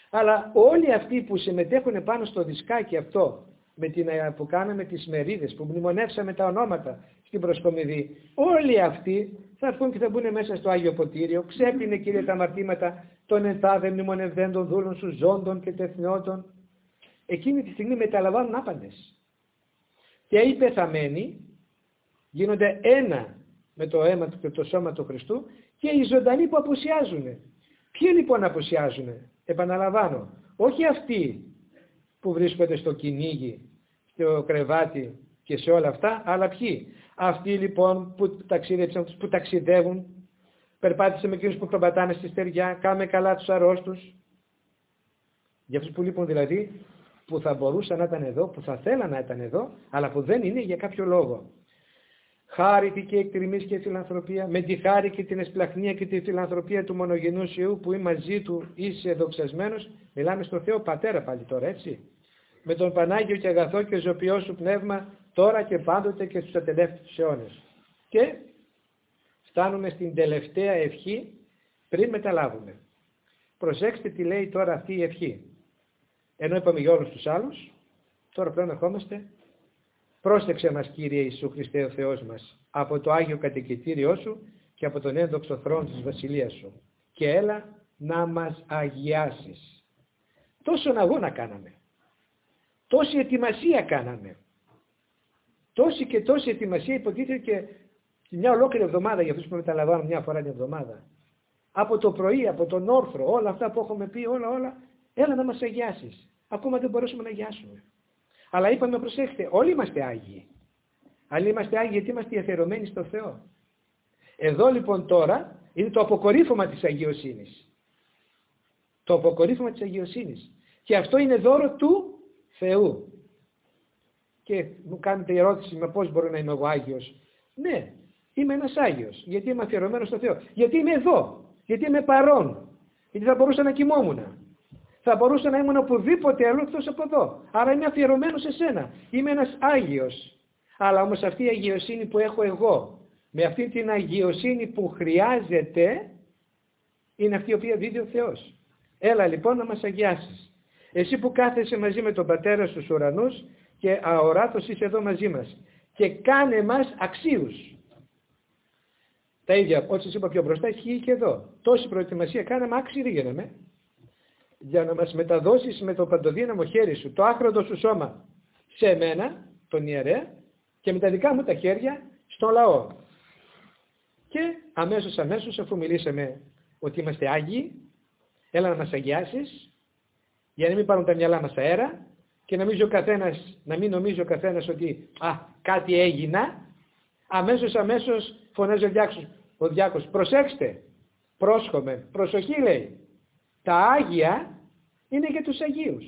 [SPEAKER 1] Αλλά όλοι αυτοί που συμμετέχουν πάνω στο δισκάκι αυτό, που κάναμε τις μερίδες, που μνημονεύσαμε τα ονόματα στην προσκομιδή, όλοι αυτοί θα έρθουν και θα μπουν μέσα στο Άγιο Ποτήριο. Ξέπλυνε, Κύριε, τα αμαρτήματα των εντάδε μνημονευδέντων δούλων σου ζώντων και τεθνιώτων. Εκείνη τη στιγμή μεταλαμβάνουν άπαντες. Και οι πεθαμένοι γίνονται ένα με το αίμα και το σώμα του Χριστού, και οι ζωντανοί που απουσιάζουν. Ποιοι λοιπόν απουσιάζουν? Επαναλαμβάνω, όχι αυτοί που βρίσκονται στο κυνήγι, στο κρεβάτι και σε όλα αυτά, αλλά ποιοι? Αυτοί λοιπόν που ταξίδεψαν, που ταξιδεύουν, περπάτησε με εκείνους που περπατάνε στη στεριά, κάμε καλά τους αρρώστους. Για αυτούς που λείπουν δηλαδή, που θα μπορούσαν να ήταν εδώ, που θα θέλαν να ήταν εδώ, αλλά που δεν είναι για κάποιο λόγο. Χάρητη και εκτιμής και φιλανθρωπία, με τη χάρη και την εσπλαχνία και τη φιλανθρωπία του μονογενούς Υιού που είναι μαζί του είσαι δοξασμένος. Μιλάμε στο Θεό Πατέρα πάλι τώρα, έτσι. Με τον Πανάγιο και αγαθό και ζωοποιό σου πνεύμα, τώρα και πάντοτε και στους ατελεύτους αιώνες. Και φτάνουμε στην τελευταία ευχή πριν μεταλάβουμε. Προσέξτε τι λέει τώρα αυτή η ευχή. Ενώ είπαμε για όλους τους άλλους, τώρα πλέον ερχόμαστε. Πρόσεξε μας, Κύριε Ιησού Χριστέ ο Θεός μας, από το Άγιο Κατοικητήριό σου και από τον ένδοξο θρόνο της Βασιλείας σου, και έλα να μας αγιάσεις. Τόσον αγώνα κάναμε, τόση ετοιμασία κάναμε, τόση και τόση ετοιμασία, υποτίθεται και μια ολόκληρη εβδομάδα για αυτούς που μεταλαμβάνουν μια φορά την εβδομάδα. Από το πρωί, από τον όρθρο, όλα αυτά που έχουμε πει, όλα, έλα να μας αγιάσεις. Ακόμα δεν μπορούσαμε να αγιάσουμε. Αλλά είπαμε, προσέξτε, όλοι είμαστε Άγιοι. Αλλά είμαστε Άγιοι γιατί είμαστε αφιερωμένοι στο Θεό. Εδώ λοιπόν τώρα είναι το αποκορύφωμα της αγιοσύνης. Το αποκορύφωμα της αγιοσύνης. Και αυτό είναι δώρο του Θεού. Και μου κάνετε ερώτηση με πώς μπορώ να είμαι εγώ Άγιος. Ναι, είμαι ένας Άγιος. Γιατί είμαι αφιερωμένος στο Θεό. Γιατί είμαι εδώ. Γιατί είμαι παρόν. Γιατί θα μπορούσα να κοιμόμουν. Θα μπορούσα να ήμουν οπουδήποτε αλλού εκτός από εδώ. Άρα είμαι αφιερωμένος σε σένα. Είμαι ένας Άγιος. Αλλά όμως αυτή η αγιοσύνη που έχω εγώ, με αυτή την αγιοσύνη που χρειάζεται, είναι αυτή η οποία δίδει ο Θεός. Έλα λοιπόν να μας αγιάσεις. Εσύ που κάθεσαι μαζί με τον Πατέρα στους ουρανούς και αοράτος είσαι εδώ μαζί μας. Και κάνε μας αξίους. Τα ίδια, ό,τι σας είπα πιο μπροστά, ισχύει και εδώ. Τόση προετοιμασία κάναμε, άξιοι γίναμε, για να μας μεταδώσεις με το παντοδύναμο χέρι σου, το άχρωντο σου σώμα, σε εμένα, τον ιερέα, και με τα δικά μου τα χέρια, στον λαό. Και αμέσως αφού μιλήσαμε ότι είμαστε Άγιοι, έλα να μας αγιάσεις, για να μην πάρουν τα μυαλά μας αέρα, και να μην νομίζει ο καθένας ότι κάτι έγινα, αμέσως φωνάζει ο διάκος, προσέξτε, πρόσχομαι, προσοχή λέει. Τα Άγια είναι για τους Αγίους.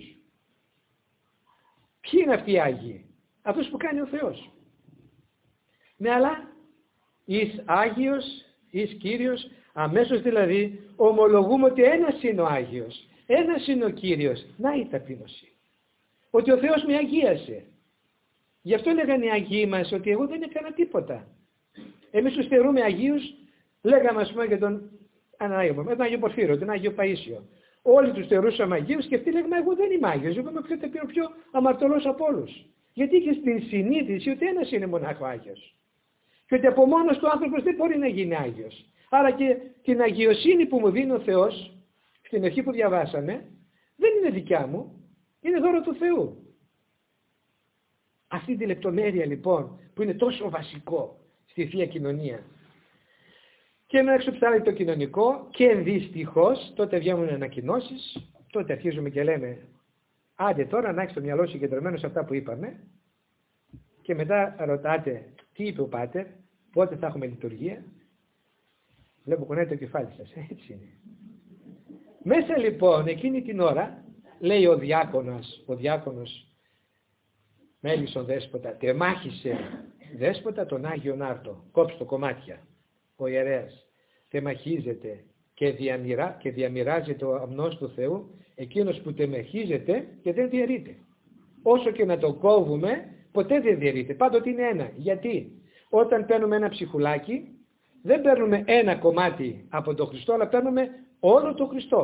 [SPEAKER 1] Ποιοι είναι αυτοί οι Άγιοι? Αυτούς που κάνει ο Θεός. Ναι, αλλά εις Άγιος, εις Κύριος, αμέσως δηλαδή ομολογούμε ότι ένας είναι ο Άγιος, ένας είναι ο Κύριος. Να η ταπείνωση. Ότι ο Θεός με αγίασε. Γι' αυτό λέγανε οι Αγίοι μας ότι εγώ δεν έκανα τίποτα. Εμείς τους θεωρούμε Αγίους, λέγαμε ας πούμε για τον Άγιο Πορφύριο, τον Άγιο Παΐσιο. Όλοι τους θεωρούσαμε Αγίους και αυτοί λέγαμε εγώ δεν είμαι Άγιος, εγώ είμαι πιο αμαρτωλός από όλους. Γιατί είχε στην συνείδηση ότι ένας είναι μονάχο Άγιος. Και ότι από μόνος του άνθρωπος δεν μπορεί να γίνει Άγιος. Άρα και την αγιοσύνη που μου δίνει ο Θεός, στην ευχή που διαβάσαμε, δεν είναι δικιά μου, είναι δώρο του Θεού. Αυτή τη λεπτομέρεια λοιπόν που είναι τόσο βασικό στη Θεία Κοινωνία. Και ενώ εξουψάλλει το κοινωνικό και δυστυχώς τότε βγαίνουν ανακοινώσεις, τότε αρχίζουμε και λέμε άντε τώρα να έχεις το μυαλό συγκεντρωμένο σε αυτά που είπαμε και μετά ρωτάτε τι είπε ο Πάτερ, πότε θα έχουμε λειτουργία. Βλέπω κουνάει το κεφάλι σας, έτσι είναι. Μέσα λοιπόν εκείνη την ώρα λέει ο διάκονος μέλισσον δέσποτα, τεμάχισε δέσποτα τον Άγιον Άρτο, κόψε το κομμάτια. Ο ιερέας τεμαχίζεται και διαμοιράζεται ο αμνός του Θεού, εκείνος που τεμαχίζεται και δεν διαιρείται. Όσο και να το κόβουμε, ποτέ δεν διαιρείται. Πάντοτε είναι ένα. Γιατί όταν παίρνουμε ένα ψυχουλάκι, δεν παίρνουμε ένα κομμάτι από τον Χριστό, αλλά παίρνουμε όλο τον Χριστό.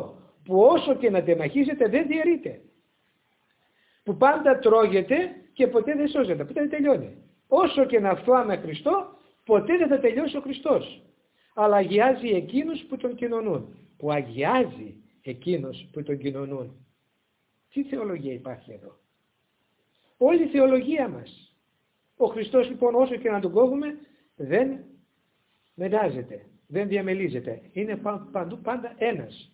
[SPEAKER 1] που όσο και να τεμαχίζετε δεν διαιρείται. Που πάντα τρώγεται και ποτέ δεν σώζεται, ποτέ δεν τελειώνει. Όσο και να φάμε Χριστό, ποτέ δεν θα τελειώσει ο Χριστός. Αλλά αγιάζει εκείνους που τον κοινωνούν. Που αγιάζει εκείνους που τον κοινωνούν. Τι θεολογία υπάρχει εδώ? Όλη η θεολογία μας. Ο Χριστός λοιπόν όσο και να τον κόβουμε δεν μετάζεται, δεν διαμελίζεται. Είναι παντού πάντα ένας.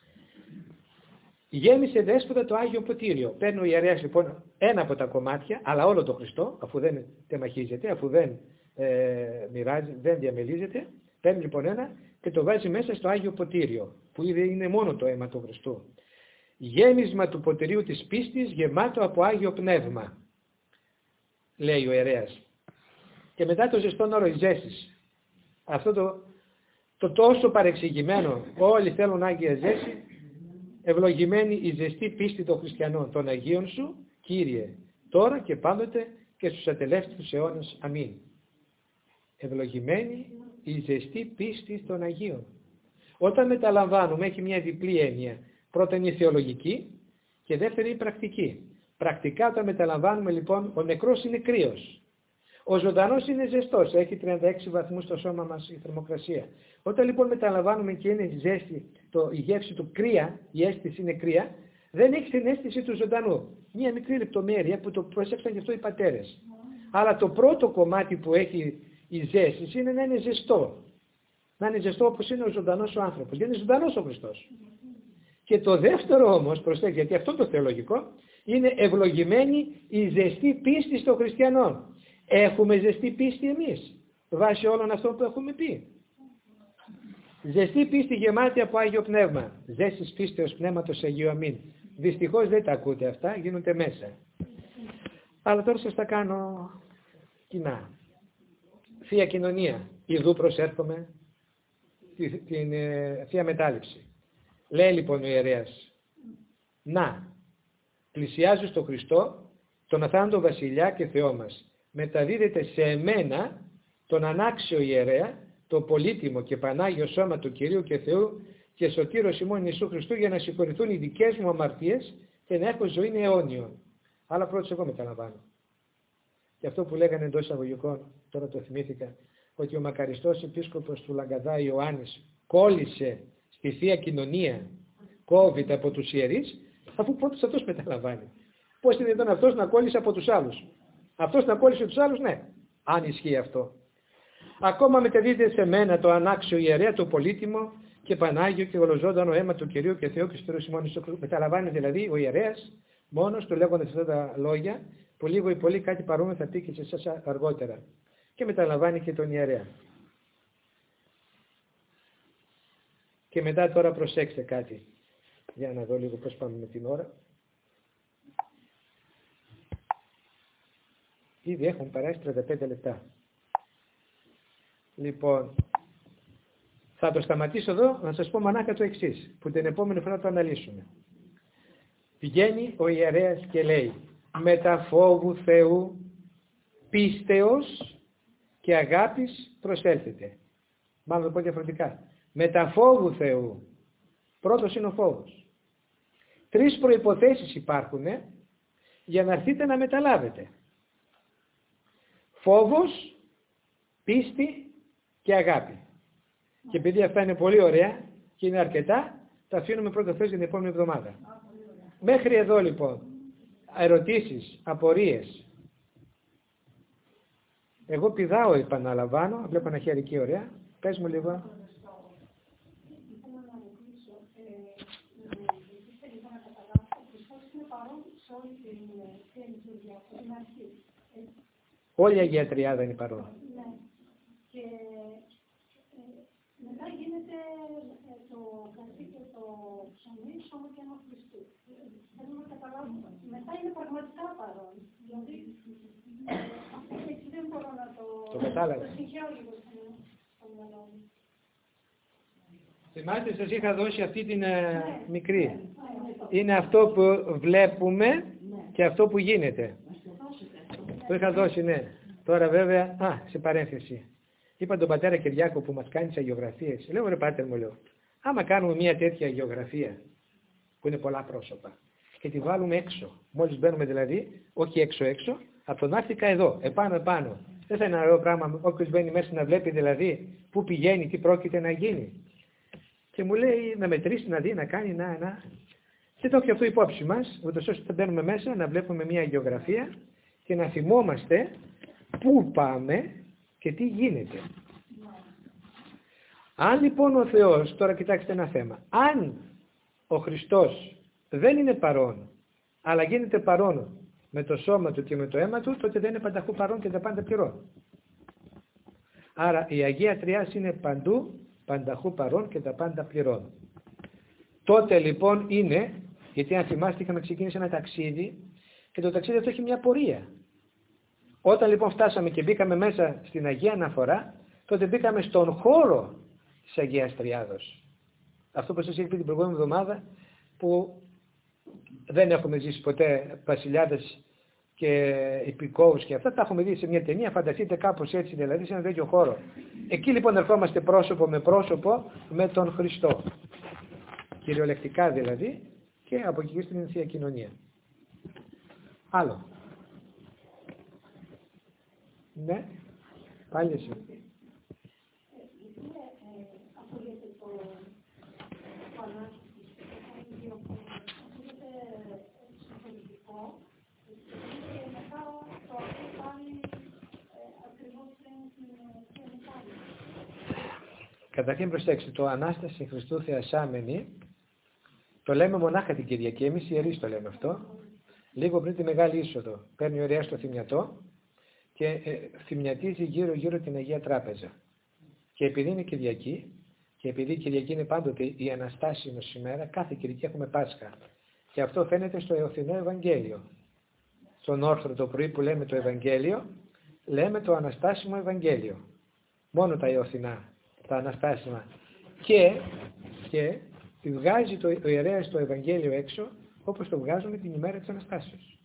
[SPEAKER 1] Γέμισε δέσποτα το Άγιο Ποτήριο. Παίρνει ο ιερέας λοιπόν ένα από τα κομμάτια, αλλά όλο το Χριστό, αφού δεν τεμαχίζεται, αφού δεν μοιράζει, δεν διαμελίζεται, παίρνει λοιπόν ένα και το βάζει μέσα στο Άγιο Ποτήριο, που είναι μόνο το αίμα του Χριστού. Γέμισμα του ποτηρίου της πίστης γεμάτο από Άγιο Πνεύμα, λέει ο ιερέας. Και μετά το ζεστόν όρο η ζέσης. Αυτό το τόσο παρεξηγημένο, όλοι θέλουν Άγια Ζέση, ευλογημένη η ζεστή πίστη των χριστιανών, των Αγίων σου, Κύριε, τώρα και πάντοτε και στους ατελεύτικους αιώνες. Αμήν. Ευλογημένη η ζεστή πίστη των Αγίων. Όταν μεταλαμβάνουμε έχει μια διπλή έννοια. Πρώτα είναι η θεολογική και δεύτερη η πρακτική. Πρακτικά όταν μεταλαμβάνουμε λοιπόν, ο νεκρός είναι κρύος. Ο ζωντανός είναι ζεστός, έχει 36 βαθμούς στο σώμα μας η θερμοκρασία. Όταν λοιπόν μεταλαμβάνουμε και είναι ζέστη, η γεύση του κρύα, η αίσθηση είναι κρύα, δεν έχει την αίσθηση του ζωντανού. Μια μικρή λεπτομέρεια που το προσέξαν και αυτό οι πατέρες. Αλλά το πρώτο κομμάτι που έχει η ζέση είναι να είναι ζεστό. Να είναι ζεστό όπως είναι ο ζωντανός ο άνθρωπος. Γιατί είναι ζωντανός ο Χριστός. Και το δεύτερο όμως, προσέξτε, γιατί αυτό το θεολογικό, είναι ευλογημένη η ζεστή πίστη των χριστιανών. Έχουμε ζεστή πίστη εμείς, βάσει όλων αυτών που έχουμε πει? Ζεστή πίστη γεμάτη από Άγιο Πνεύμα. Ζέστης πίστεως πνεύματος Αγίου. Αμήν. Δυστυχώς δεν τα ακούτε αυτά, γίνονται μέσα. Αλλά τώρα σας τα κάνω κοινά. Θεία Κοινωνία. Ιδού προσέρχομαι την Θεία Μετάληψη. Λέει λοιπόν ο ιερέας, να, πλησιάζω στο Χριστό, τον αθάνατο Βασιλιά και Θεό μας. Μεταδίδεται σε εμένα, τον ανάξιο ιερέα, το πολύτιμο και πανάγιο σώμα του Κυρίου και Θεού και σωτήρος ημών Ιησού Χριστού, για να συγχωρηθούν οι δικές μου αμαρτίες και να έχω ζωή αιώνιον. Αλλά πρώτος εγώ μεταλαμβάνω. Και αυτό που λέγανε εντός εισαγωγικών, τώρα το θυμήθηκα, ότι ο μακαριστός επίσκοπος του Λαγκαδά Ιωάννης κόλλησε στη Θεία Κοινωνία COVID από τους ιερείς, αφού πρώτος αυτός μεταλαμβάνει. Πώς είναι εδώ αυτός να κόλλησε από τους άλλους? Αυτός να κόλλησε τους άλλους, ναι, αν ισχύει αυτό. Ακόμα μεταδίδεται σε μένα το ανάξιο ιερέα, το πολύτιμο και πανάγιο και ολοζώντανο αίμα του Κυρίου και Θεού και στήρωση μόνο Ιησού Χριστού. Μεταλαμβάνει δηλαδή ο ιερέας μόνος του, λέγοντας αυτά τα λόγια, που λίγο ή πολύ κάτι παρόμοιο θα πει και σε εσάς αργότερα. Και μεταλαμβάνει και τον ιερέα. Και μετά τώρα προσέξτε κάτι. Για να δω λίγο πώς πάμε με την ώρα. Ήδη έχουν περάσει 35 λεπτά. Λοιπόν, θα το σταματήσω εδώ να σας πω μονάχα το εξής, που την επόμενη φορά το αναλύσουμε. Πηγαίνει ο ιερέας και λέει, μετα φόβου Θεού, πίστεως και αγάπης προσέλθετε. Μάλλον το πω διαφορετικά. Μετα φόβου Θεού. Πρώτος είναι ο φόβος. 3 προϋποθέσεις υπάρχουν για να έρθετε να μεταλάβετε. Φόβος, πίστη και αγάπη. Και επειδή αυτά είναι πολύ ωραία και είναι αρκετά, τα αφήνουμε πρώτο Θεός για την επόμενη εβδομάδα. Μέχρι εδώ λοιπόν, ερωτήσεις, απορίες. Εγώ πηδάω, επαναλαμβάνω, βλέπω ένα χέρι εκεί ωραία. Πες μου λίγο. Όλη η Αγία Τριάδα είναι παρόν.
[SPEAKER 2] Ναι. Και μετά γίνεται το κρασί και το ψωμί σώμα και αίμα Χριστού. Θέλουμε να καταλάβουμε. Μετά είναι πραγματικά παρόν. Δηλαδή, έτσι δεν μπορώ να το συγχαίω λίγο στο μυαλό μου.
[SPEAKER 1] Θυμάστε, σας είχα δώσει αυτή την μικρή. Είναι αυτό που βλέπουμε και αυτό που γίνεται. Το είχα δώσει, ναι. Τώρα βέβαια, σε παρένθεση. Είπα τον πατέρα Κυριάκο που μας κάνει τις αγιογραφίες. Λέω, ρε πάτερ μου, λέω, άμα κάνουμε μια τέτοια αγιογραφία, που είναι πολλά πρόσωπα, και τη βάλουμε έξω. Μόλις μπαίνουμε δηλαδή, όχι έξω-έξω, από τον άφθηκα εδώ, επάνω-επάνω. Δεν θα είναι ένα ωραίο πράγμα, όποιος μπαίνει μέσα να βλέπει δηλαδή πού πηγαίνει, τι πρόκειται να γίνει. Και μου λέει να μετρήσει, να δει, να κάνει, να. Και το έχει αυτό υπόψη μας, ούτως ώστε μπαίνουμε μέσα να βλέπουμε μια γεωγραφία και να θυμόμαστε πού πάμε και τι γίνεται. Αν λοιπόν ο Θεός, τώρα κοιτάξτε ένα θέμα, αν ο Χριστός δεν είναι παρόν, αλλά γίνεται παρόν με το σώμα του και με το αίμα του, τότε δεν είναι πανταχού παρόν και τα πάντα πληρών. Άρα η Αγία Τριάς είναι παντού, πανταχού παρόν και τα πάντα πληρών. Τότε λοιπόν είναι, γιατί αν θυμάστε είχαμε ξεκινήσει ένα ταξίδι και το ταξίδι αυτό έχει μια πορεία. Όταν λοιπόν φτάσαμε και μπήκαμε μέσα στην Αγία Αναφορά, τότε μπήκαμε στον χώρο της Αγίας Τριάδος. Αυτό που σας είχα πει την προηγούμενη εβδομάδα, που δεν έχουμε ζήσει ποτέ βασιλιάδες και υπηκόους και αυτά, τα έχουμε δει σε μια ταινία, φανταστείτε κάπως έτσι δηλαδή, σε ένα τέτοιο χώρο. Εκεί λοιπόν ερχόμαστε πρόσωπο με πρόσωπο με τον Χριστό. Κυριολεκτικά δηλαδή, και από εκεί στην Θεία Κοινωνία. Άλλο. Ναι, πάλι εσύ. Καταρχήν προσέξτε, το Ανάσταση Χριστού Θεασάμενη το λέμε μονάχα την Κυριακή, εμείς οι ιερείς το λέμε αυτό, λίγο πριν τη Μεγάλη Είσοδο. Παίρνει ο ιερέας το θυμιατό και θυμιατίζει γύρω-γύρω την Αγία Τράπεζα. Και επειδή είναι Κυριακή, και επειδή η Κυριακή είναι πάντοτε η Αναστάσιμος ημέρα, κάθε Κυριακή έχουμε Πάσχα. Και αυτό φαίνεται στο Εωθινό Ευαγγέλιο. Στον όρθρο το πρωί που λέμε το Ευαγγέλιο, λέμε το Αναστάσιμο Ευαγγέλιο. Μόνο τα Εωθινά, τα Αναστάσιμα. Και βγάζει ο ιερέας το Ευαγγέλιο έξω, όπως το βγάζουμε την ημέρα της Αναστάσεως.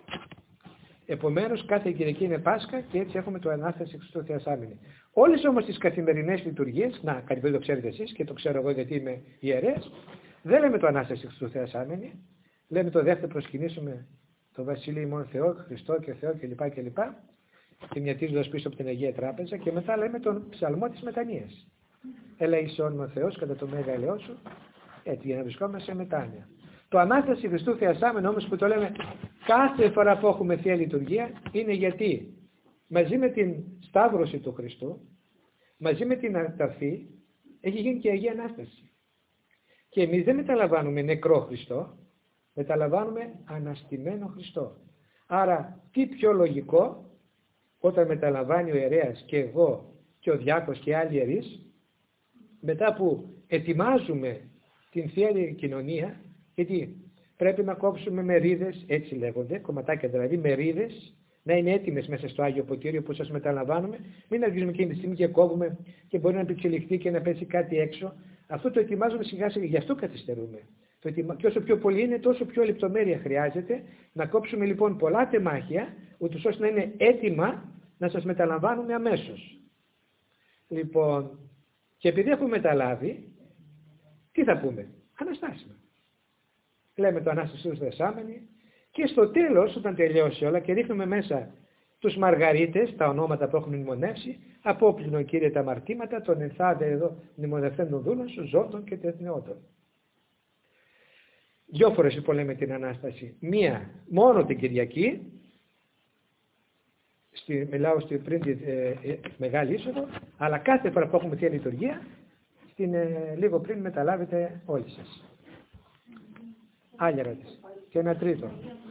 [SPEAKER 1] Επομένως κάθε Κυριακή είναι Πάσχα και έτσι έχουμε το Ανάσταση Χριστού Θεασάμενη. Όλες όμως τις καθημερινές λειτουργίες, να κάτι που το ξέρετε εσείς και το ξέρω εγώ γιατί είμαι ιερέας, δεν λέμε το Ανάσταση Χριστού Θεασάμενη, λέμε το δεύτερο προσκυνήσουμε το Βασίλειο ημών Θεό, Χριστό και Θεό κλπ. Θυμιατίζοντας πίσω από την Αγία Τράπεζα, και μετά λέμε τον ψαλμό της μετανοίας. Ελεησόν ο Θεός κατά το Μέγα Ελαιό σου, έτσι για να βρισκόμαστε σε μετάνοια. Το Ανάσταση Χριστού Θεασάμενο όμως που το λέμε κάθε φορά που έχουμε Θεία Λειτουργία είναι γιατί μαζί με την Σταύρωση του Χριστού, μαζί με την Ταφή έχει γίνει και η Αγία Ανάσταση. Και εμείς δεν μεταλαμβάνουμε νεκρό Χριστό, μεταλαμβάνουμε αναστημένο Χριστό. Άρα τι πιο λογικό όταν μεταλαμβάνει ο ιερέας και εγώ και ο διάκος και άλλοι ιερείς, μετά που ετοιμάζουμε την Θεία Κοινωνία, γιατί πρέπει να κόψουμε μερίδες, έτσι λέγονται, κομματάκια δηλαδή, μερίδες, να είναι έτοιμες μέσα στο Άγιο Ποτήριο που σας μεταλαμβάνουμε, μην αρχίζουμε εκείνη τη στιγμή και κόβουμε και μπορεί να επιξελιχθεί και να πέσει κάτι έξω. Αυτό το ετοιμάζουμε σιγά σιγά, γι' αυτό καθυστερούμε. Και όσο πιο πολύ είναι, τόσο πιο λεπτομέρεια χρειάζεται. Να κόψουμε λοιπόν πολλά τεμάχια, ούτως ώστε να είναι έτοιμα να σας μεταλαμβάνουμε αμέσως. Λοιπόν, και επειδή έχουμε μεταλάβει, τι θα πούμε? Αναστάσιμα. Λέμε το Ανάσταση του Θεασάμενη και στο τέλος, όταν τελειώσει όλα και ρίχνουμε μέσα τους μαργαρίτες, τα ονόματα που έχουν μνημονεύσει, απόπλυνο Κύριε τα αμαρτήματα, τον ενθάδε εδώ μνημονευθέντων δούλων σου, ζώντων και τεθνεώτων. Δυο φορές λοιπόν λέμε την Ανάσταση. Μία μόνο την Κυριακή, μιλάω πριν τη Μεγάλη Είσοδο, αλλά κάθε φορά που έχουμε Θεία Λειτουργία, λίγο πριν μεταλάβετε όλοι σας. Άλλη ερώτηση. Και ένα τρίτο.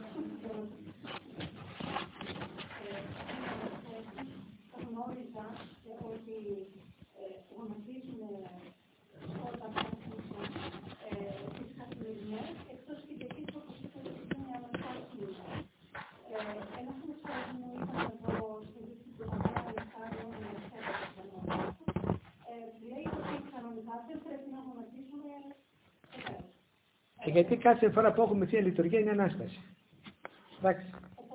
[SPEAKER 1] Γιατί κάθε φορά που έχουμε Θεία Λειτουργία είναι Ανάσταση. Εντάξει.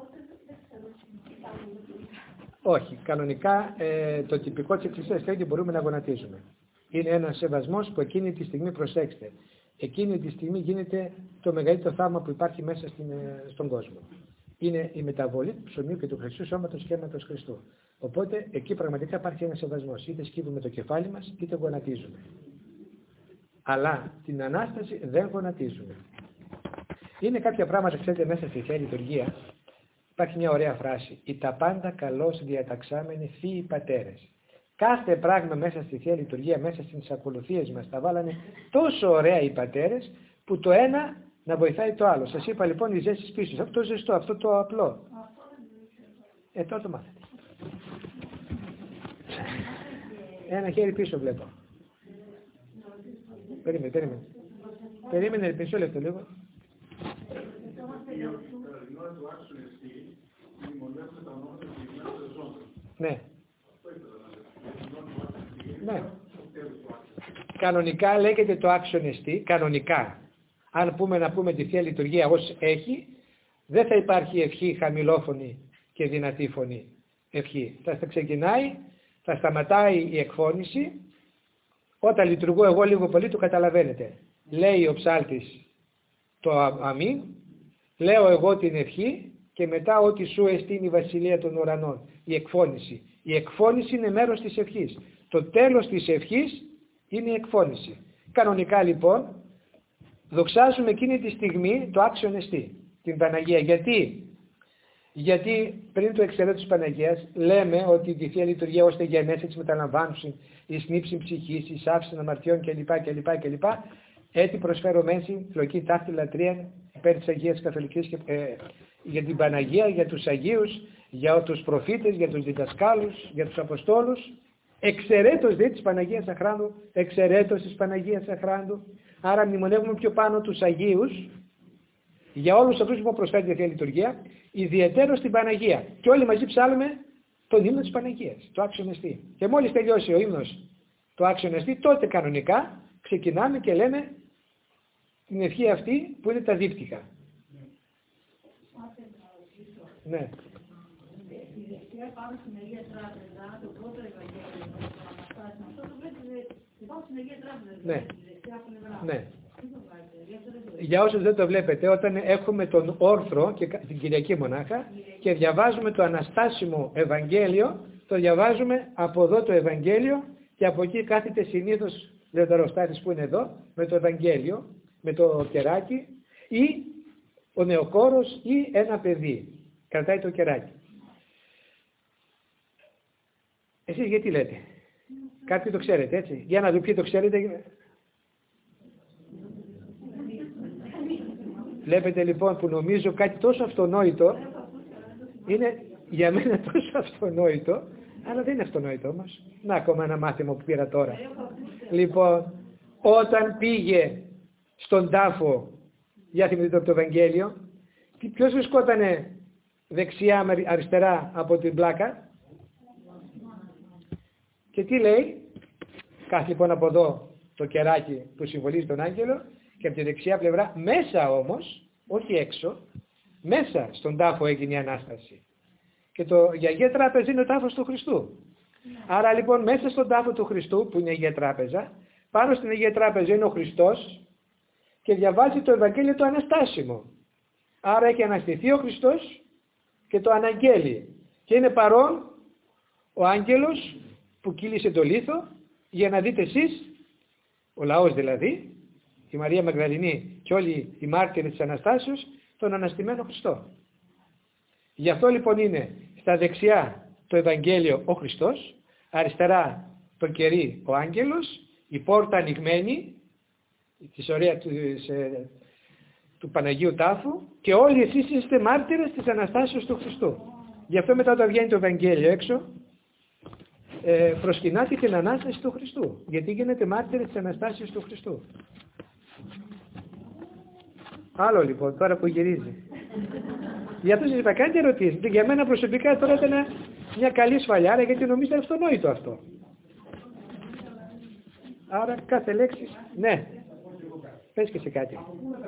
[SPEAKER 1] Όχι. Κανονικά το τυπικό της Εκκλησίας θέλει και μπορούμε να γονατίζουμε. Είναι ένας σεβασμός που εκείνη τη στιγμή, προσέξτε, εκείνη τη στιγμή γίνεται το μεγαλύτερο θαύμα που υπάρχει μέσα στον κόσμο. Είναι η μεταβολή του ψωμίου και του Χριστού σώματος και αίματος Χριστού. Οπότε εκεί πραγματικά υπάρχει ένας σεβασμός. Είτε σκύβουμε το κεφάλι μας, είτε γονατίζουμε. Αλλά την Ανάσταση δεν γονατίζουμε. Είναι κάποια πράγματα, ξέρετε, μέσα στη Θεία Λειτουργία. Υπάρχει μια ωραία φράση. «Οι τα πάντα καλώς διαταξάμενοι θείοι πατέρες». Κάθε πράγμα μέσα στη Θεία Λειτουργία, μέσα στις ακολουθίες μας, τα βάλανε τόσο ωραία οι πατέρες, που το ένα να βοηθάει το άλλο. Σας είπα λοιπόν οι ζέσεις πίσω. Αυτό το ζεστό, αυτό το απλό. Τώρα το μάθετε. Ένα χέρι πίσω βλέπω. Περίμενε πίσω λεπτό λίγο. Ναι. Ναι. Κανονικά λέγεται το άξιον εστί, κανονικά. Αν να πούμε τη Θεία Λειτουργία ως έχει, δεν θα υπάρχει ευχή χαμηλόφωνη και δυνατή φωνή. Ευχή. Θα ξεκινάει, θα σταματάει η εκφώνηση. Όταν λειτουργώ εγώ λίγο πολύ το καταλαβαίνετε. Λέει ο ψάλτης το αμήν, λέω εγώ την ευχή και μετά ότι σου εστίν η βασιλεία των ουρανών. Η εκφώνηση. Η εκφώνηση είναι μέρος της ευχής. Το τέλος της ευχής είναι η εκφώνηση. Κανονικά λοιπόν δοξάζουμε εκείνη τη στιγμή το άξιον εστί, την Παναγία. Γιατί πριν το εξαιρέτω της Παναγίας λέμε ότι η Θεία Λειτουργία ώστε γεννές έτσι μεταλαμβάνουσιν η σνήψη ψυχής, η σάψη αμαρτιών κλπ. Έτσι προσφέρω μέση φλοκή ταύτη λατρεία υπέρ της Αγίας Καθολικής και για την Παναγία, για τους Αγίους, για τους προφήτες, για τους διδασκάλους, για τους Αποστόλους. Εξαιρέτως δε της Παναγίας Αχράντου, εξαιρέτως της Παναγίας Αχράντου. Άρα μνημονεύουμε πιο πάνω τους Αγίους για όλους αυτούς που προσφέρει η Θεία Λειτουργία, ιδιαιτέρως την Παναγία. Και όλοι μαζί ψάλουμε τον ύμνο της Παναγίας, το άξιον εστί. Και μόλις τελειώσει ο ύμνος το άξιον εστί, τότε κανονικά ξεκινάμε και λέμε την ευχή αυτή που είναι τα δίπτυχα. Ναι.
[SPEAKER 2] Η δεξιά πάνω στην Αγία Τράπεζα, το πρώτο Ευαγγέλιο, αυτό το βλέπετε, πάνω στην Αγία Τράπεζα,
[SPEAKER 1] ναι.
[SPEAKER 2] Τη δεξιά πλευρά.
[SPEAKER 1] Ναι. Για όσους δεν το βλέπετε, όταν έχουμε τον όρθρο και την Κυριακή μονάχα και διαβάζουμε το Αναστάσιμο Ευαγγέλιο, το διαβάζουμε από εδώ το Ευαγγέλιο και από εκεί κάθεται συνήθως Λεωταροστάτης που είναι εδώ με το Ευαγγέλιο, με το κεράκι ή ο νεοκόρος ή ένα παιδί κρατάει το κεράκι. Εσείς γιατί λέτε? Κάποιοι το ξέρετε, έτσι? Για να δούμε ποιοι το ξέρετε. Βλέπετε λοιπόν που νομίζω κάτι τόσο αυτονόητο, είναι για μένα τόσο αυτονόητο, αλλά δεν είναι αυτονόητο όμως. Να ακόμα ένα μάθημα που πήρα τώρα. Λοιπόν, όταν πήγε στον τάφο, για θυμηθείτε από το Ευαγγέλιο, ποιος βρισκότανε δεξιά με αριστερά από την πλάκα και τι λέει? Κάθε λοιπόν από εδώ το κεράκι που συμβολίζει τον άγγελο και από τη δεξιά πλευρά, μέσα όμως, όχι έξω, μέσα στον τάφο έγινε η Ανάσταση. Και η Αγία Τράπεζα είναι ο τάφος του Χριστού. Άρα λοιπόν μέσα στον τάφο του Χριστού που είναι η Αγία Τράπεζα, πάνω στην Αγία Τράπεζα είναι ο Χριστός και διαβάζει το Ευαγγέλιο το Αναστάσιμο. Άρα έχει αναστηθεί ο Χριστός και το αναγγέλει. Και είναι παρόν ο άγγελος που κύλησε το λίθο για να δείτε εσείς, ο λαός δηλαδή, η Μαρία Μαγδαληνή και όλοι οι μάρτυρες της Αναστάσεως, τον αναστημένο Χριστό. Γι' αυτό λοιπόν είναι στα δεξιά το Ευαγγέλιο ο Χριστός, αριστερά το κερί ο άγγελος, η πόρτα ανοιγμένη της ωραία του Παναγίου Τάφου και όλοι εσείς είστε μάρτυρες της Αναστάσεως του Χριστού. Γι' αυτό μετά όταν βγαίνει το Ευαγγέλιο έξω, προσκυνάτε την Ανάσταση του Χριστού, γιατί γίνετε μάρτυρες της Αναστάσεως του Χριστού. Άλλο λοιπόν, τώρα που γυρίζει. Γι' αυτό σας είπα, κάντε ερωτήσεις. Για μένα προσωπικά τώρα ήταν μια καλή σφαλιάρα, γιατί νομίζω είναι αυτονόητο αυτό. Άρα κάθε λέξη, ναι. Πες και σε κάτι.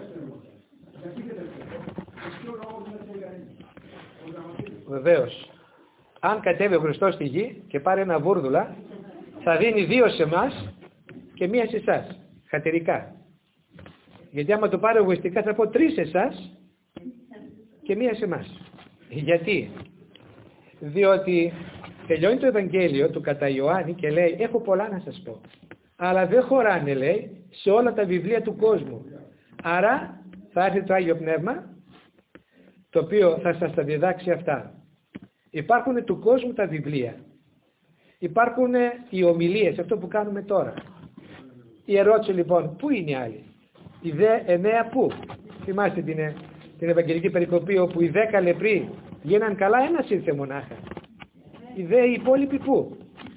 [SPEAKER 1] Βεβαίως. Αν κατέβει ο Χριστός στη γη και πάρει ένα βούρδουλα, θα δίνει 2 σε εμάς και 1 σε εσάς. Χατερικά. Γιατί άμα το πάρω εγωιστικά θα πω 3 σε εσάς και 1 σε εμάς. Γιατί? Διότι τελειώνει το Ευαγγέλιο του κατά Ιωάννη και λέει έχω πολλά να σας πω. Αλλά δεν χωράνε, λέει, σε όλα τα βιβλία του κόσμου. Άρα θα έρθει το Άγιο Πνεύμα, το οποίο θα σας τα διδάξει αυτά. Υπάρχουν του κόσμου τα βιβλία. Υπάρχουν οι ομιλίες, αυτό που κάνουμε τώρα. Η ερώτηση λοιπόν, πού είναι οι άλλοι? Οι δε 9 πού? Θυμάστε την Ευαγγελική περικοπή όπου οι 10 λεπροί γίναν καλά, ένας ήρθε μονάχα. Οι δε οι υπόλοιποι πού?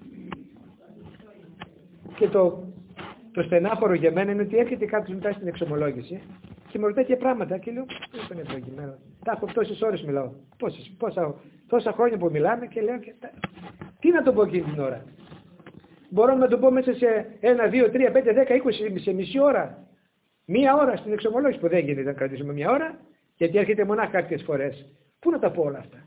[SPEAKER 1] Και το στενάχωρο για μένα είναι ότι έρχεται κάποιος μετά στην εξομολόγηση και με ρωτάει και πράγματα και λέω, πού είναι ευλογημένο. Τα έχω τόσες ώρες μιλάω. Τόσα χρόνια που μιλάμε και λέω, τι να το πω εκείνη την ώρα? Μπορώ να το πω μέσα σε 1, 2, 3, 5, 10, 20, σε μισή ώρα. 1 ώρα στην εξομολόγηση που δεν γίνεται να κρατήσουμε 1 ώρα, γιατί έρχεται μονάχα κάποιες φορές. Πού να τα πω όλα αυτά?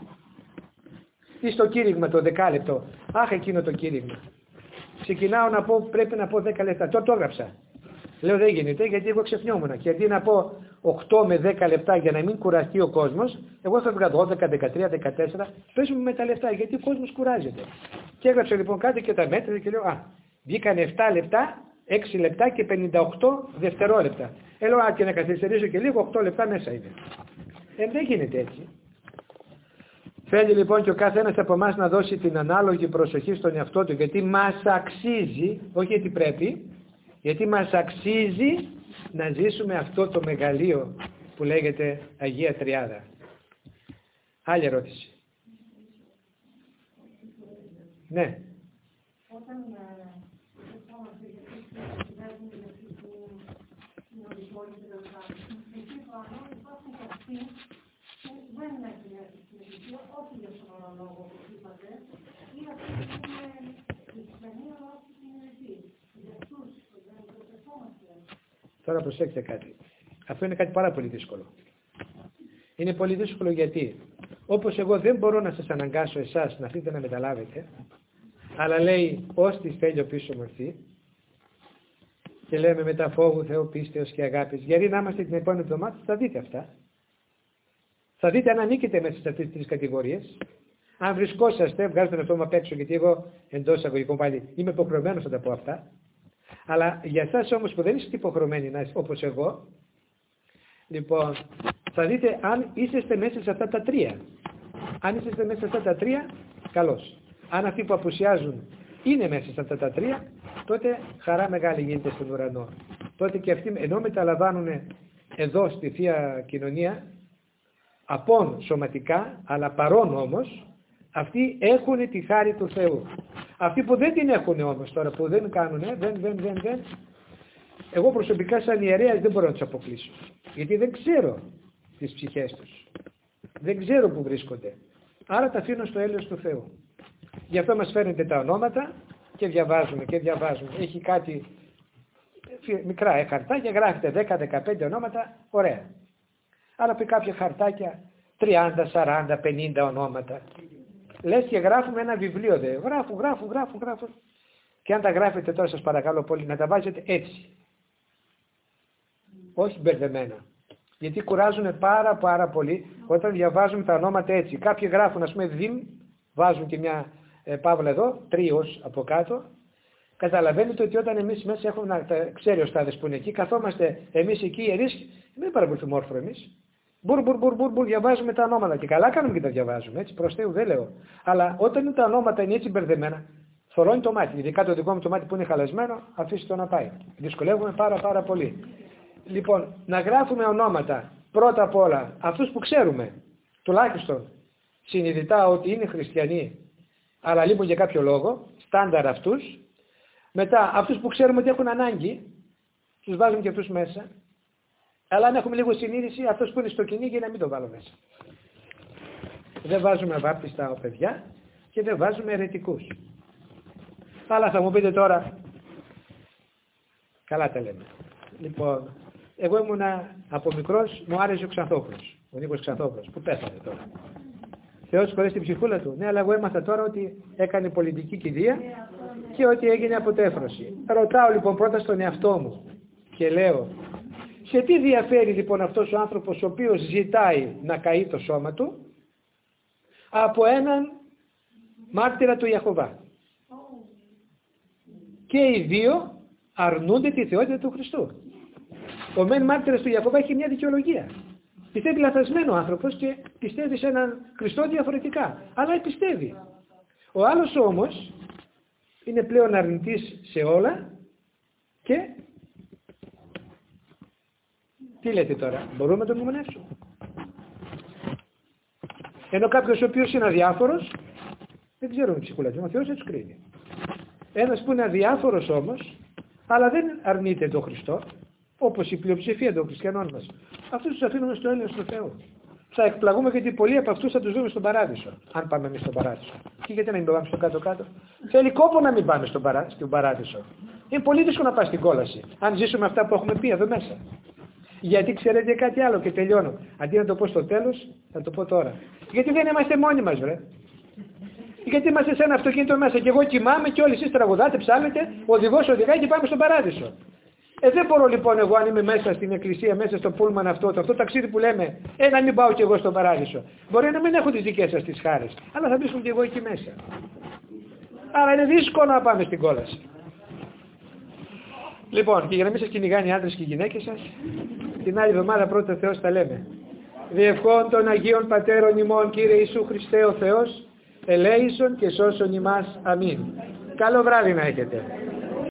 [SPEAKER 1] Ή στο κήρυγμα το 10 λεπτό. Αχ, εκείνο το κήρυγμα. Ξεκινάω να πω, πρέπει να πω 10 λεπτά. Το έγραψα. Λέω δεν γίνεται γιατί εγώ ξεχνιόμουν. Και αντί να πω 8 με 10 λεπτά για να μην κουραστεί ο κόσμος, εγώ θα βγάλω 12, 13, 14, παίζουμε με τα λεφτά γιατί ο κόσμος κουράζεται. Και έγραψα λοιπόν κάτι και τα μέτρησα και λέω βγήκαν 7 λεπτά, 6 λεπτά και 58 δευτερόλεπτα. Λέω και να καθυστερήσω και λίγο, 8 λεπτά μέσα είναι. Δεν γίνεται έτσι. Θέλει λοιπόν και ο καθένας από εμάς να δώσει την ανάλογη προσοχή στον εαυτό του, γιατί μας αξίζει, όχι γιατί πρέπει, γιατί μας αξίζει να ζήσουμε αυτό το μεγαλείο που λέγεται Αγία Τριάδα. Άλλη ερώτηση. Ναι.
[SPEAKER 2] Δεν έχει έρθει στην Εκκλησία, όχι για σοβαρό λόγο, όπως είπατε, ή αυτή είναι η χριστιανία, αλλά όχι στην Εκκλησία. Για αυτούς δεν προτεχόμαστε.
[SPEAKER 1] Τώρα προσέξτε κάτι. Αυτό είναι κάτι πάρα πολύ δύσκολο. Είναι πολύ δύσκολο γιατί, όπως εγώ δεν μπορώ να σας αναγκάσω εσάς να αφήσετε να μεταλάβετε, αλλά λέει, ώστις θέλει ο πίσω μορφή, και λέμε μετά φόβου Θεού, πίστεως και αγάπης. Γιατί να είμαστε την επόμενη εβδομάδα, θα δείτε αυτά. Θα δείτε αν ανήκετε μέσα σε αυτές τις 3 κατηγορίες. Αν βρισκόσαστε, βγάζετε το στόμα απ' έξω, γιατί εγώ εντός αγωγικών πάλι είμαι υποχρεωμένος να τα πω αυτά. Αλλά για εσάς όμως που δεν είστε υποχρεωμένοι να είστε όπως εγώ, λοιπόν, θα δείτε αν είσαστε μέσα σε αυτά τα 3. Αν είσαστε μέσα σε αυτά τα 3, καλώς. Αν αυτοί που απουσιάζουν είναι μέσα σε αυτά τα 3, τότε χαρά μεγάλη γίνεται στον ουρανό. Τότε και αυτοί, ενώ μεταλαμβάνουν εδώ στη Θεία Κοινωνία, απόν σωματικά, αλλά παρόν όμως, αυτοί έχουν τη χάρη του Θεού. Αυτοί που δεν την έχουν όμως τώρα, που δεν κάνουν, δεν. Εγώ προσωπικά σαν ιερέας δεν μπορώ να τους αποκλείσω. Γιατί δεν ξέρω τις ψυχές τους. Δεν ξέρω που βρίσκονται. Άρα τα αφήνω στο έλεος του Θεού. Γι' αυτό μας φέρνετε τα ονόματα και διαβάζουμε. Έχει κάτι μικρά χαρτάκια, γράφετε 10-15 ονόματα, ωραία. Άρα πει κάποια χαρτάκια 30, 40, 50 ονόματα. Λες και γράφουμε ένα βιβλίο δε. Γράφω. Και αν τα γράφετε τώρα σας παρακαλώ πολύ να τα βάζετε έτσι. Όχι μπερδεμένα. Γιατί κουράζουν πάρα πολύ όταν διαβάζουμε τα ονόματα έτσι. Κάποιοι γράφουν ας πούμε Δήμ, βάζουν και μια παύλα εδώ, Τρίος από κάτω. Καταλαβαίνετε ότι όταν εμείς μέσα έχουμε, ξέρει ο Στάδες που είναι εκεί, καθόμαστε εμείς εκεί ιερείς, δεν παρακολουθούμε όρθρο εμείς. Μπουρ, διαβάζουμε τα ονόματα και καλά κάνουμε και τα διαβάζουμε, έτσι, προς Θεού δεν λέω. Αλλά όταν τα ονόματα είναι έτσι μπερδεμένα, θολώνει το μάτι, ειδικά το δικό μου το μάτι που είναι χαλασμένο, αφήστε το να πάει. Δυσκολεύουμε πάρα πολύ. Λοιπόν, να γράφουμε ονόματα, πρώτα απ' όλα, αυτούς που ξέρουμε, τουλάχιστον συνειδητά ότι είναι χριστιανοί, αλλά λείπουν για κάποιο λόγο, στάνταρ αυτούς. Μετά, αυτούς που ξέρουμε ότι έχουν ανάγκη, τους βάζουμε και αυτούς μέσα. Αλλά αν έχουμε λίγο συνείδηση, αυτός που είναι στο κυνήγι να μην το βάλω μέσα. Δεν βάζουμε αβάπτιστα παιδιά και δεν βάζουμε αιρετικούς. Αλλά θα μου πείτε τώρα, καλά τα λέμε. Λοιπόν, εγώ ήμουνα από μικρός, μου άρεσε ο Ξανθόπουλος, ο Νίκος Ξανθόπουλος, που πέθανε τώρα. Θεός χωρίς την ψυχούλα του. Ναι, αλλά εγώ έμαθα τώρα ότι έκανε πολιτική κηδεία και ότι έγινε αποτέφρωση. Ρωτάω λοιπόν πρώτα στον εαυτό μου και λέω, Σε τι διαφέρει λοιπόν αυτός ο άνθρωπος ο οποίος ζητάει να καεί το σώμα του από έναν μάρτυρα του Ιεχωβά? Και οι δύο αρνούνται τη θεότητα του Χριστού. Ο μεν μάρτυρας του Ιεχωβά έχει μια δικαιολογία. Πιστεύει λαθασμένο ο άνθρωπος και πιστεύει σε έναν Χριστό διαφορετικά. Αλλά πιστεύει. Ο άλλος όμως είναι πλέον αρνητής σε όλα και τι λέτε τώρα, μπορούμε να τον μνημονεύσουμε? Ενώ κάποιος ο οποίος είναι αδιάφορος, δεν ξέρουμε ψυχολογία, ο Θεός δεν τους κρίνει. Ένας που είναι αδιάφορος όμως, αλλά δεν αρνείται τον Χριστό, όπως η πλειοψηφία των χριστιανών μας, αυτούς τους αφήνουμε στο έλεος του Θεού. Θα εκπλαγούμε γιατί πολλοί από αυτούς θα τους δούμε στον παράδεισο, αν πάμε εμείς στον παράδεισο. Και γιατί να μην πάμε στο κάτω-κάτω? Θέλει κόπο να μην πάμε στον παράδεισο. Είναι πολύ δύσκολο να πάει στην κόλαση, αν ζήσουμε αυτά που έχουμε πει εδώ μέσα. Γιατί ξέρετε κάτι άλλο και τελειώνω. Αντί να το πω στο τέλος, θα το πω τώρα. Γιατί δεν είμαστε μόνοι μας, βρε. Γιατί είμαστε σε ένα αυτοκίνητο μέσα και εγώ κοιμάμαι και όλοι εσείς τραγουδάτε, ψάλετε, οδηγός οδηγάει και πάμε στον παράδεισο. Δεν μπορώ λοιπόν εγώ αν είμαι μέσα στην εκκλησία, μέσα στο πούλμαν αυτό ταξίδι που λέμε, να μην πάω κι εγώ στον παράδεισο. Μπορεί να μην έχω τις δικές σας τις χάρες, αλλά θα βρίσκομαι κι εγώ εκεί μέσα. Άρα είναι δύσκολο να πάμε στην κόλαση. Λοιπόν, και για να μην σας κυνηγάνε οι άντρες και οι γυναίκες σας, την άλλη εβδομάδα πρώτα Θεός τα λέμε. Διευχών των Αγίων Πατέρων ημών, Κύριε Ιησού Χριστέ ο Θεός, ελέησον και σώσον ημάς. Αμήν. Καλό βράδυ να έχετε.